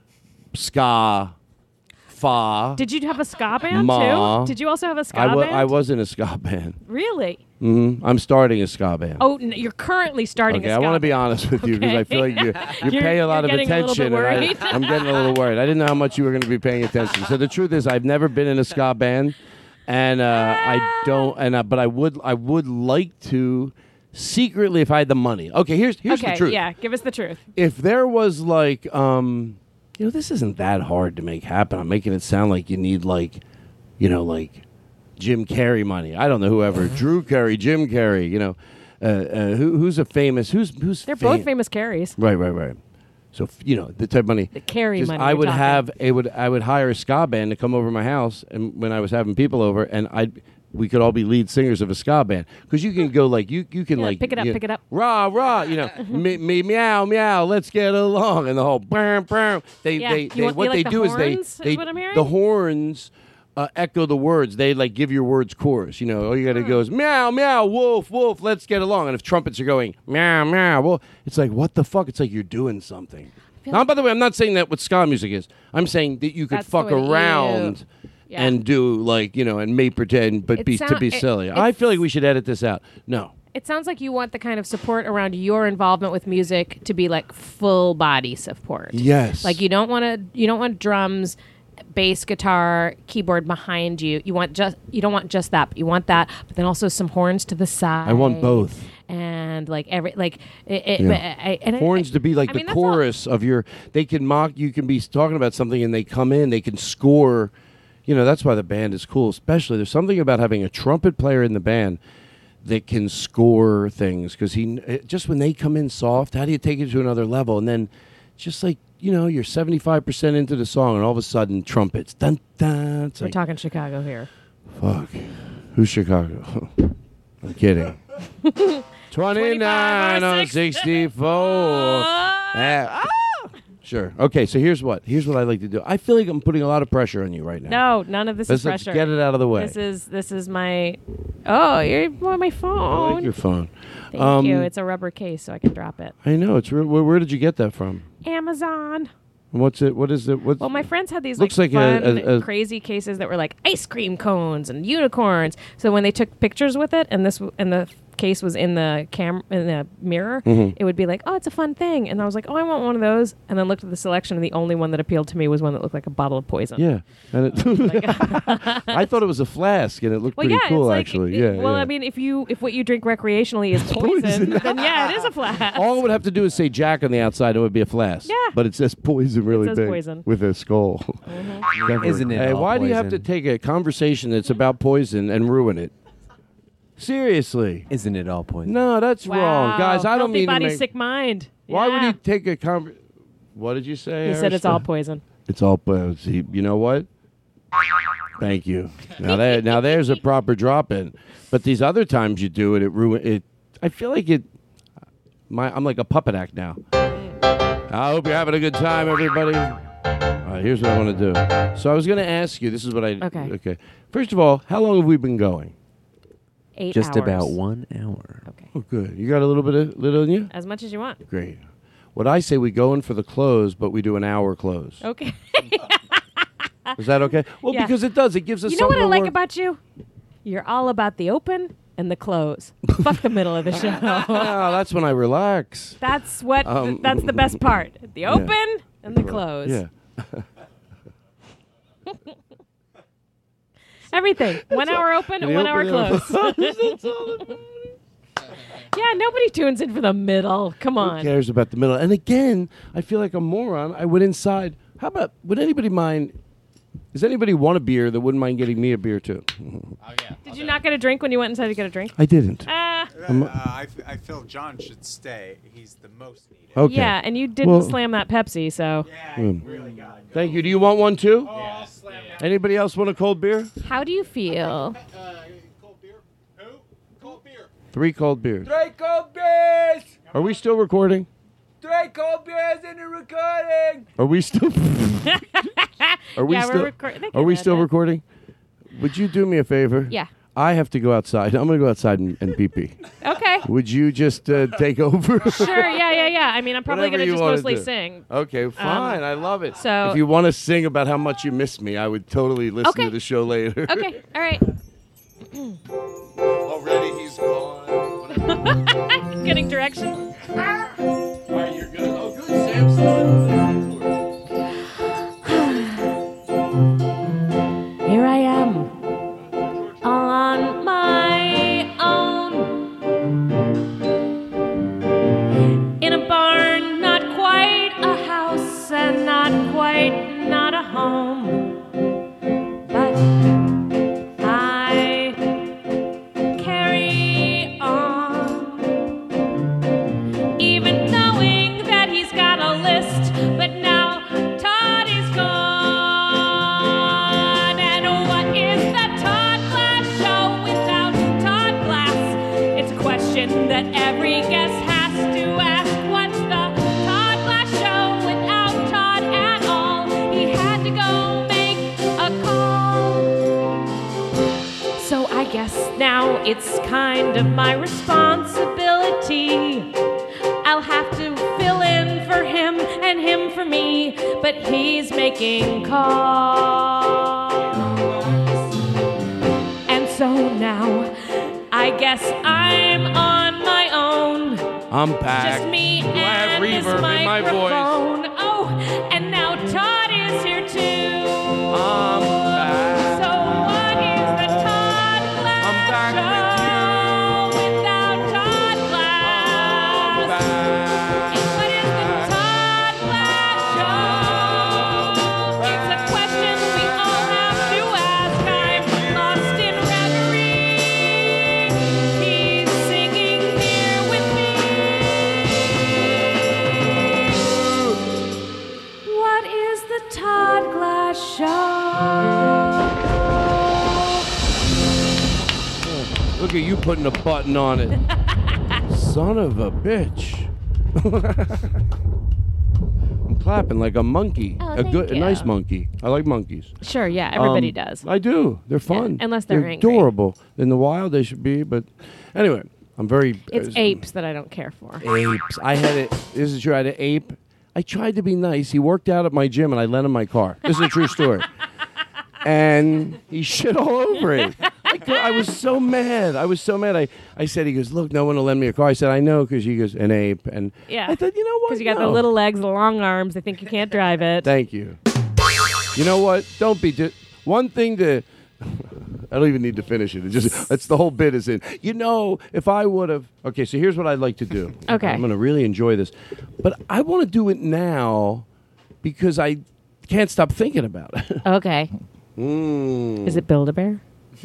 Speaker 10: ska, fa.
Speaker 9: Did you have a ska band
Speaker 10: Ma.
Speaker 9: too? Did you also have a ska
Speaker 10: I
Speaker 9: band?
Speaker 10: was in a ska band.
Speaker 9: Really?
Speaker 10: I'm starting a ska band.
Speaker 9: Oh, you're currently starting
Speaker 10: Okay,
Speaker 9: a
Speaker 10: I
Speaker 9: ska
Speaker 10: want to be
Speaker 9: band.
Speaker 10: honest with you because I feel like you
Speaker 9: You're-
Speaker 10: pay a lot
Speaker 9: you're
Speaker 10: of
Speaker 9: getting a little
Speaker 10: attention.
Speaker 9: bit
Speaker 10: and
Speaker 9: worried.
Speaker 10: I'm getting a little worried. I didn't know how much you were going to be paying attention. So the truth is, I've never been in a ska band, and I don't. But I would like to secretly if I had the money. Okay, here's
Speaker 9: Okay,
Speaker 10: the truth.
Speaker 9: yeah, give us the truth.
Speaker 10: If there was like, this isn't that hard to make happen. I'm making it sound like you need like Jim Carrey money. I don't know whoever. Drew Carey, Jim Carrey. Who's a famous? Who's
Speaker 9: They're both famous Carries.
Speaker 10: Right. So the type of money.
Speaker 9: The carry
Speaker 10: Just
Speaker 9: money.
Speaker 10: I
Speaker 9: you're
Speaker 10: would
Speaker 9: talking.
Speaker 10: I would hire a ska band to come over my house, and when I was having people over, and we could all be lead singers of a ska band, because you can go like you can like
Speaker 9: pick it up.
Speaker 10: Rah rah, me meow meow, let's get along, and the whole bam bam. What they do is the horns. Echo the words. They like give your words chorus. All you got to go is meow meow, wolf wolf, let's get along. And if trumpets are going meow meow, well, it's like what the fuck? It's like you're doing something. Now, by the way, I'm not saying that what ska music is. I'm saying that you could fuck around and do like and may pretend, but to be silly. I feel like we should edit this out. No.
Speaker 9: It sounds like you want the kind of support around your involvement with music to be like full body support.
Speaker 10: Yes.
Speaker 9: Like you don't want drums, bass, guitar, keyboard behind you. You don't want just that, but you want that, but then also some horns to the side.
Speaker 10: I want both.
Speaker 9: And horns
Speaker 10: to be like the chorus of your. They can mock. You can be talking about something, and they come in. They can score. That's why the band is cool. Especially, there's something about having a trumpet player in the band that can score things, because just when they come in soft, how do you take it to another level? And then, just like. You're 75% into the song, and all of a sudden, trumpets. Dun, dun.
Speaker 9: We're talking Chicago here.
Speaker 10: Fuck. Who's Chicago? I'm kidding. 29 on 64. Sure. Okay, so here's what I like to do. I feel like I'm putting a lot of pressure on you right now.
Speaker 9: No, none of this is pressure.
Speaker 10: Let's get it out of the way.
Speaker 9: This is my... Oh, you're on my phone.
Speaker 10: I like your phone.
Speaker 9: Thank you. It's a rubber case, so I can drop it.
Speaker 10: I know. It's where did you get that from?
Speaker 9: Amazon.
Speaker 10: What's it? What is it?
Speaker 9: Well, my friends had these
Speaker 10: looks
Speaker 9: like fun,
Speaker 10: a
Speaker 9: crazy cases that were like ice cream cones and unicorns. So when they took pictures with it, and the case was in the mirror, it would be like, oh, it's a fun thing. And I was like, oh, I want one of those. And then looked at the selection, and the only one that appealed to me was one that looked like a bottle of poison.
Speaker 10: Yeah, and I thought it was a flask, and it looked pretty cool, actually.
Speaker 9: I mean, if what you drink recreationally is poison, then it is a flask.
Speaker 10: All it would have to do is say Jack on the outside, it would be a flask.
Speaker 9: Yeah,
Speaker 10: but it says poison really
Speaker 9: big
Speaker 10: poison. With a skull.
Speaker 11: Isn't it?
Speaker 10: Hey, why do you have to take a conversation that's about poison and ruin it? Seriously.
Speaker 11: Isn't it all poison?
Speaker 10: No, that's wrong. Guys, I don't mean
Speaker 9: body,
Speaker 10: to make...
Speaker 9: sick mind.
Speaker 10: Why would you take a What did you say?
Speaker 9: He said it's all poison.
Speaker 10: It's all poison. You know what? Thank you. Now there's a proper drop-in. But these other times you do it, it ruin it. I feel like it... I'm like a puppet act now. I hope you're having a good time, everybody. All right, here's what I want to do. So I was going to ask you, this is what I... Okay. First of all, how long have we been going?
Speaker 9: 8
Speaker 11: Just
Speaker 9: hours.
Speaker 11: about 1 hour.
Speaker 9: Okay.
Speaker 10: Oh, good. You got a little bit in you?
Speaker 9: As much as you want.
Speaker 10: Great. What I say, we go in for the close, but we do an hour close.
Speaker 9: Okay.
Speaker 10: Is that okay? Well, because it does. It gives us.
Speaker 9: You know what I like
Speaker 10: work.
Speaker 9: about you? You're all about the open and the close. Fuck the middle of the show.
Speaker 10: No, that's when I relax.
Speaker 9: That's what. That's the best part. The open and the close.
Speaker 10: Yeah.
Speaker 9: Everything. 1 hour open and 1 hour close. Yeah, nobody tunes in for the middle. Come on.
Speaker 10: Who cares about the middle? And again, I feel like a moron. I went inside. How about, would anybody mind, does anybody want a beer that wouldn't mind getting me a beer too?
Speaker 14: Oh, yeah.
Speaker 9: Did you not get a drink when you went inside to get a drink?
Speaker 10: I didn't.
Speaker 7: I feel John should stay. He's the most needed.
Speaker 10: Okay.
Speaker 9: Yeah, and you didn't slam that Pepsi, so.
Speaker 7: Yeah, I really got it.
Speaker 10: Thank you. Do you want one too?
Speaker 7: Oh, I'll slam that.
Speaker 10: Anybody else want a cold beer?
Speaker 9: How do you feel?
Speaker 14: Cold beer? Who? Cold beer.
Speaker 10: 3 cold beers.
Speaker 14: 3 cold beers!
Speaker 10: Are we still recording?
Speaker 14: 3 cold beers in the recording!
Speaker 10: Are we still? Are we
Speaker 9: Yeah,
Speaker 10: still?
Speaker 9: we're recording.
Speaker 10: Are we still recording? Would you do me a favor?
Speaker 9: Yeah.
Speaker 10: I have to go outside. I'm going to go outside and pee.
Speaker 9: Okay.
Speaker 10: Would you just take over?
Speaker 9: Sure, yeah. I mean, I'm probably going to just mostly sing.
Speaker 10: Okay, fine. I love it.
Speaker 9: So
Speaker 10: if you want to sing about how much you miss me, I would totally listen to the show later.
Speaker 9: Okay, all right.
Speaker 2: Already he's gone.
Speaker 9: Getting directions.
Speaker 10: All right, you're good. Oh, good. Sam's
Speaker 9: Here I am. All on my own. In a barn, not quite a house, and not a home. But I carry on, even knowing that he's got a list list, but now Todd is gone. And what is the Todd Glass Show without Todd Glass? It's a question that every guest has to ask. What's the Todd Glass Show without Todd at all? He had to go make a call. So I guess now it's kind of my responsibility. I'll have to fill in for him and him for me, but he's making calls. And so now I guess I'm on my own.
Speaker 10: I'm back.
Speaker 9: Just me
Speaker 10: Do I have
Speaker 9: and this
Speaker 10: reverb in my voice?
Speaker 9: microphone. Oh, and now Todd is here too.
Speaker 10: I'm back.
Speaker 9: So what is the Todd Glass Show without Todd Glass? What is the Todd Glass Show? It's a question we all have to ask. I'm lost in reverie. He's singing here with me. What is the Todd Glass Show?
Speaker 10: Look at you putting a button on it. Son of a bitch. I'm clapping like a monkey.
Speaker 9: Oh,
Speaker 10: a
Speaker 9: thank
Speaker 10: nice
Speaker 9: you.
Speaker 10: monkey. I like monkeys.
Speaker 9: Sure, yeah, everybody does.
Speaker 10: I do. They're fun.
Speaker 9: unless they're angry.
Speaker 10: adorable. In the wild, they should be. But anyway, I'm very.
Speaker 9: It's apes that I don't care for.
Speaker 10: Apes. I had it. This is true. I had an ape. I tried to be nice. He worked out at my gym, and I lent him my car. This is a true story. And he shit all over it. I was so mad. I said, he goes, look, no one will lend me a car. I said, I know, because he goes, an ape. And
Speaker 9: Yeah.
Speaker 10: I thought, you know what?
Speaker 9: Because you got the
Speaker 10: No.
Speaker 9: little legs, the long arms. They think you can't drive it.
Speaker 10: Thank you. You know what? Don't be. One thing to. I don't even need to finish it. That's the whole bit is in. You know, if I would have. Okay, so here's what I'd like to do.
Speaker 9: Okay.
Speaker 10: I'm going to really enjoy this. But I want to do it now because I can't stop thinking about it.
Speaker 9: Okay. Is it Build-A-Bear?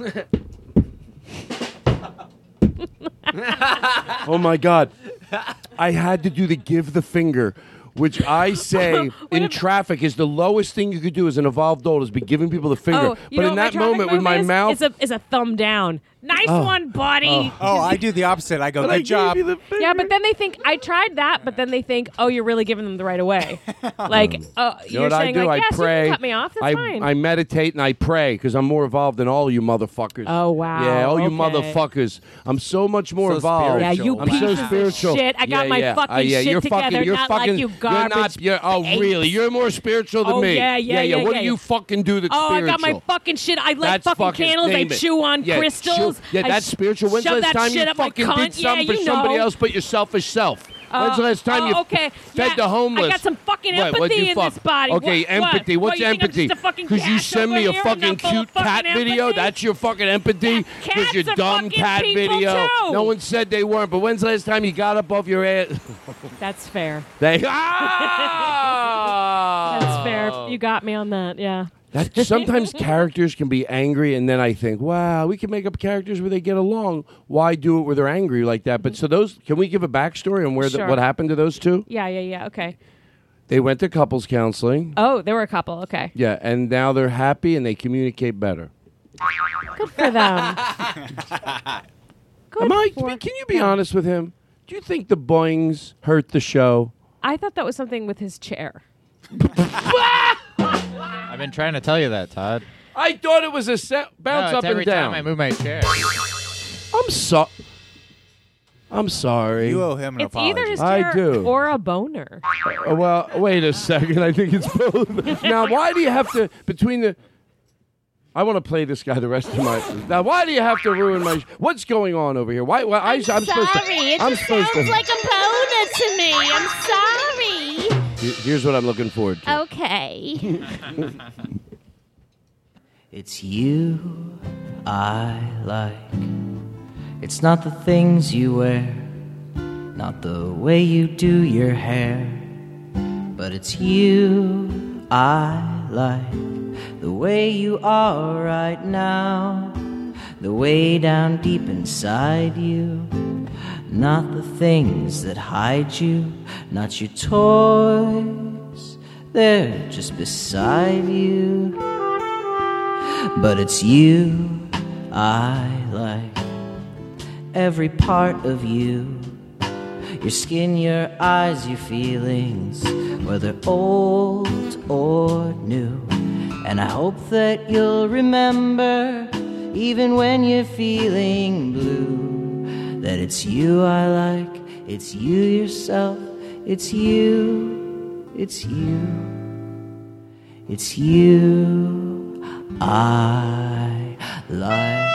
Speaker 10: Oh, my God. I had to do the give the finger, which I say in traffic is the lowest thing you could do as an evolved adult is be giving people the finger.
Speaker 9: Oh, you
Speaker 10: but
Speaker 9: know
Speaker 10: in
Speaker 9: what
Speaker 10: that
Speaker 9: traffic
Speaker 10: moment with
Speaker 9: move
Speaker 10: my
Speaker 9: is?
Speaker 10: mouth.
Speaker 9: It's a thumb down. Nice
Speaker 10: Oh.
Speaker 9: one, buddy.
Speaker 7: Oh, I do the opposite. I go, good job.
Speaker 9: Yeah, but then they think I tried that, but then they think, oh, you're really giving them the right away. Like,
Speaker 10: You know
Speaker 9: you're
Speaker 10: what
Speaker 9: saying
Speaker 10: I do?
Speaker 9: like,
Speaker 10: I
Speaker 9: yes,
Speaker 10: pray.
Speaker 9: you can cut me off. That's fine.
Speaker 10: I meditate and I pray because I'm more evolved than all you motherfuckers.
Speaker 9: Oh, wow.
Speaker 10: Yeah, all you
Speaker 9: Okay.
Speaker 10: motherfuckers. I'm so much more
Speaker 11: So
Speaker 10: evolved.
Speaker 9: Yeah, you
Speaker 10: I'm
Speaker 9: pieces
Speaker 10: so
Speaker 9: of
Speaker 10: spiritual.
Speaker 9: shit. I got my fucking shit
Speaker 10: you're
Speaker 9: together,
Speaker 10: Fucking, you're
Speaker 9: not
Speaker 10: fucking,
Speaker 9: like you garbage apes.
Speaker 10: Really? You're more spiritual than
Speaker 9: Oh,
Speaker 10: me.
Speaker 9: yeah.
Speaker 10: What do you fucking do that's
Speaker 9: Oh,
Speaker 10: spiritual?
Speaker 9: I got my fucking shit. I light
Speaker 10: That's
Speaker 9: fucking
Speaker 10: fucking-
Speaker 9: candles. I
Speaker 10: name it.
Speaker 9: chew on
Speaker 10: Yeah,
Speaker 9: crystals.
Speaker 10: Yeah,
Speaker 9: I
Speaker 10: that's spiritual. When's the
Speaker 9: shove
Speaker 10: last
Speaker 9: that
Speaker 10: time
Speaker 9: shit
Speaker 10: you
Speaker 9: up my
Speaker 10: fucking
Speaker 9: cunt?
Speaker 10: did something
Speaker 9: Yeah,
Speaker 10: for
Speaker 9: you
Speaker 10: somebody
Speaker 9: know.
Speaker 10: else but your selfish self? When's the last time you
Speaker 9: okay.
Speaker 10: fed
Speaker 9: Yeah,
Speaker 10: the homeless?
Speaker 9: I got some fucking
Speaker 10: What, what'd
Speaker 9: empathy
Speaker 10: you
Speaker 9: in
Speaker 10: fuck?
Speaker 9: this body.
Speaker 10: Okay,
Speaker 9: What?
Speaker 10: empathy.
Speaker 9: What?
Speaker 10: What's
Speaker 9: You think I'm
Speaker 10: empathy?
Speaker 9: just a fucking
Speaker 10: Because you
Speaker 9: cat
Speaker 10: send
Speaker 9: over
Speaker 10: me a
Speaker 9: here and
Speaker 10: fucking
Speaker 9: I'm full of
Speaker 10: cute cat
Speaker 9: fucking
Speaker 10: video.
Speaker 9: empathy?
Speaker 10: That's your fucking empathy.
Speaker 9: Cats
Speaker 10: your
Speaker 9: are
Speaker 10: dumb
Speaker 9: fucking
Speaker 10: cat
Speaker 9: people,
Speaker 10: video.
Speaker 9: too.
Speaker 10: No one said they weren't. But when's the last time you got up off your ass?
Speaker 9: That's fair.
Speaker 10: They.
Speaker 9: That's fair. You got me on that. Yeah.
Speaker 10: Sometimes characters can be angry, and then I think, wow, we can make up characters where they get along. Why do it where they're angry like that? But so those, can we give a backstory on where
Speaker 9: Sure.
Speaker 10: what happened to those two?
Speaker 9: Yeah. Okay.
Speaker 10: They went to couples counseling.
Speaker 9: Oh, there were a couple. Okay.
Speaker 10: Yeah, and now they're happy and they communicate better.
Speaker 9: Good for them.
Speaker 10: Can you be honest with him? Do you think the boings hurt the show?
Speaker 9: I thought that was something with his chair.
Speaker 13: I've been trying to tell you that, Todd.
Speaker 10: I thought it was a bounce
Speaker 13: No,
Speaker 10: up
Speaker 13: it's every
Speaker 10: and down.
Speaker 13: time I move my chair.
Speaker 10: I'm sorry.
Speaker 7: You owe him an
Speaker 9: It's
Speaker 7: apology.
Speaker 9: either his
Speaker 10: I
Speaker 9: chair
Speaker 10: do.
Speaker 9: or a boner.
Speaker 10: Well, wait a second. I think it's both. Now, why do you have to I want to play this guy the rest of my. Now, why do you have to ruin my? What's going on over here? Why? I'm supposed to.
Speaker 12: It
Speaker 10: I'm
Speaker 12: just
Speaker 10: supposed
Speaker 12: sounds
Speaker 10: to.
Speaker 12: like a boner to me. I'm sorry.
Speaker 10: Here's what I'm looking forward to.
Speaker 12: Okay.
Speaker 15: It's you I like. It's not the things you wear, not the way you do your hair, but it's you I like. The way you are right now, the way down deep inside you. Not the things that hide you, not your toy they're just beside you. But it's you I like, every part of you. Your skin, your eyes, your feelings, whether old or new. And I hope that you'll remember, even when you're feeling blue, that it's you I like, it's you yourself, it's you, it's you, it's you I like.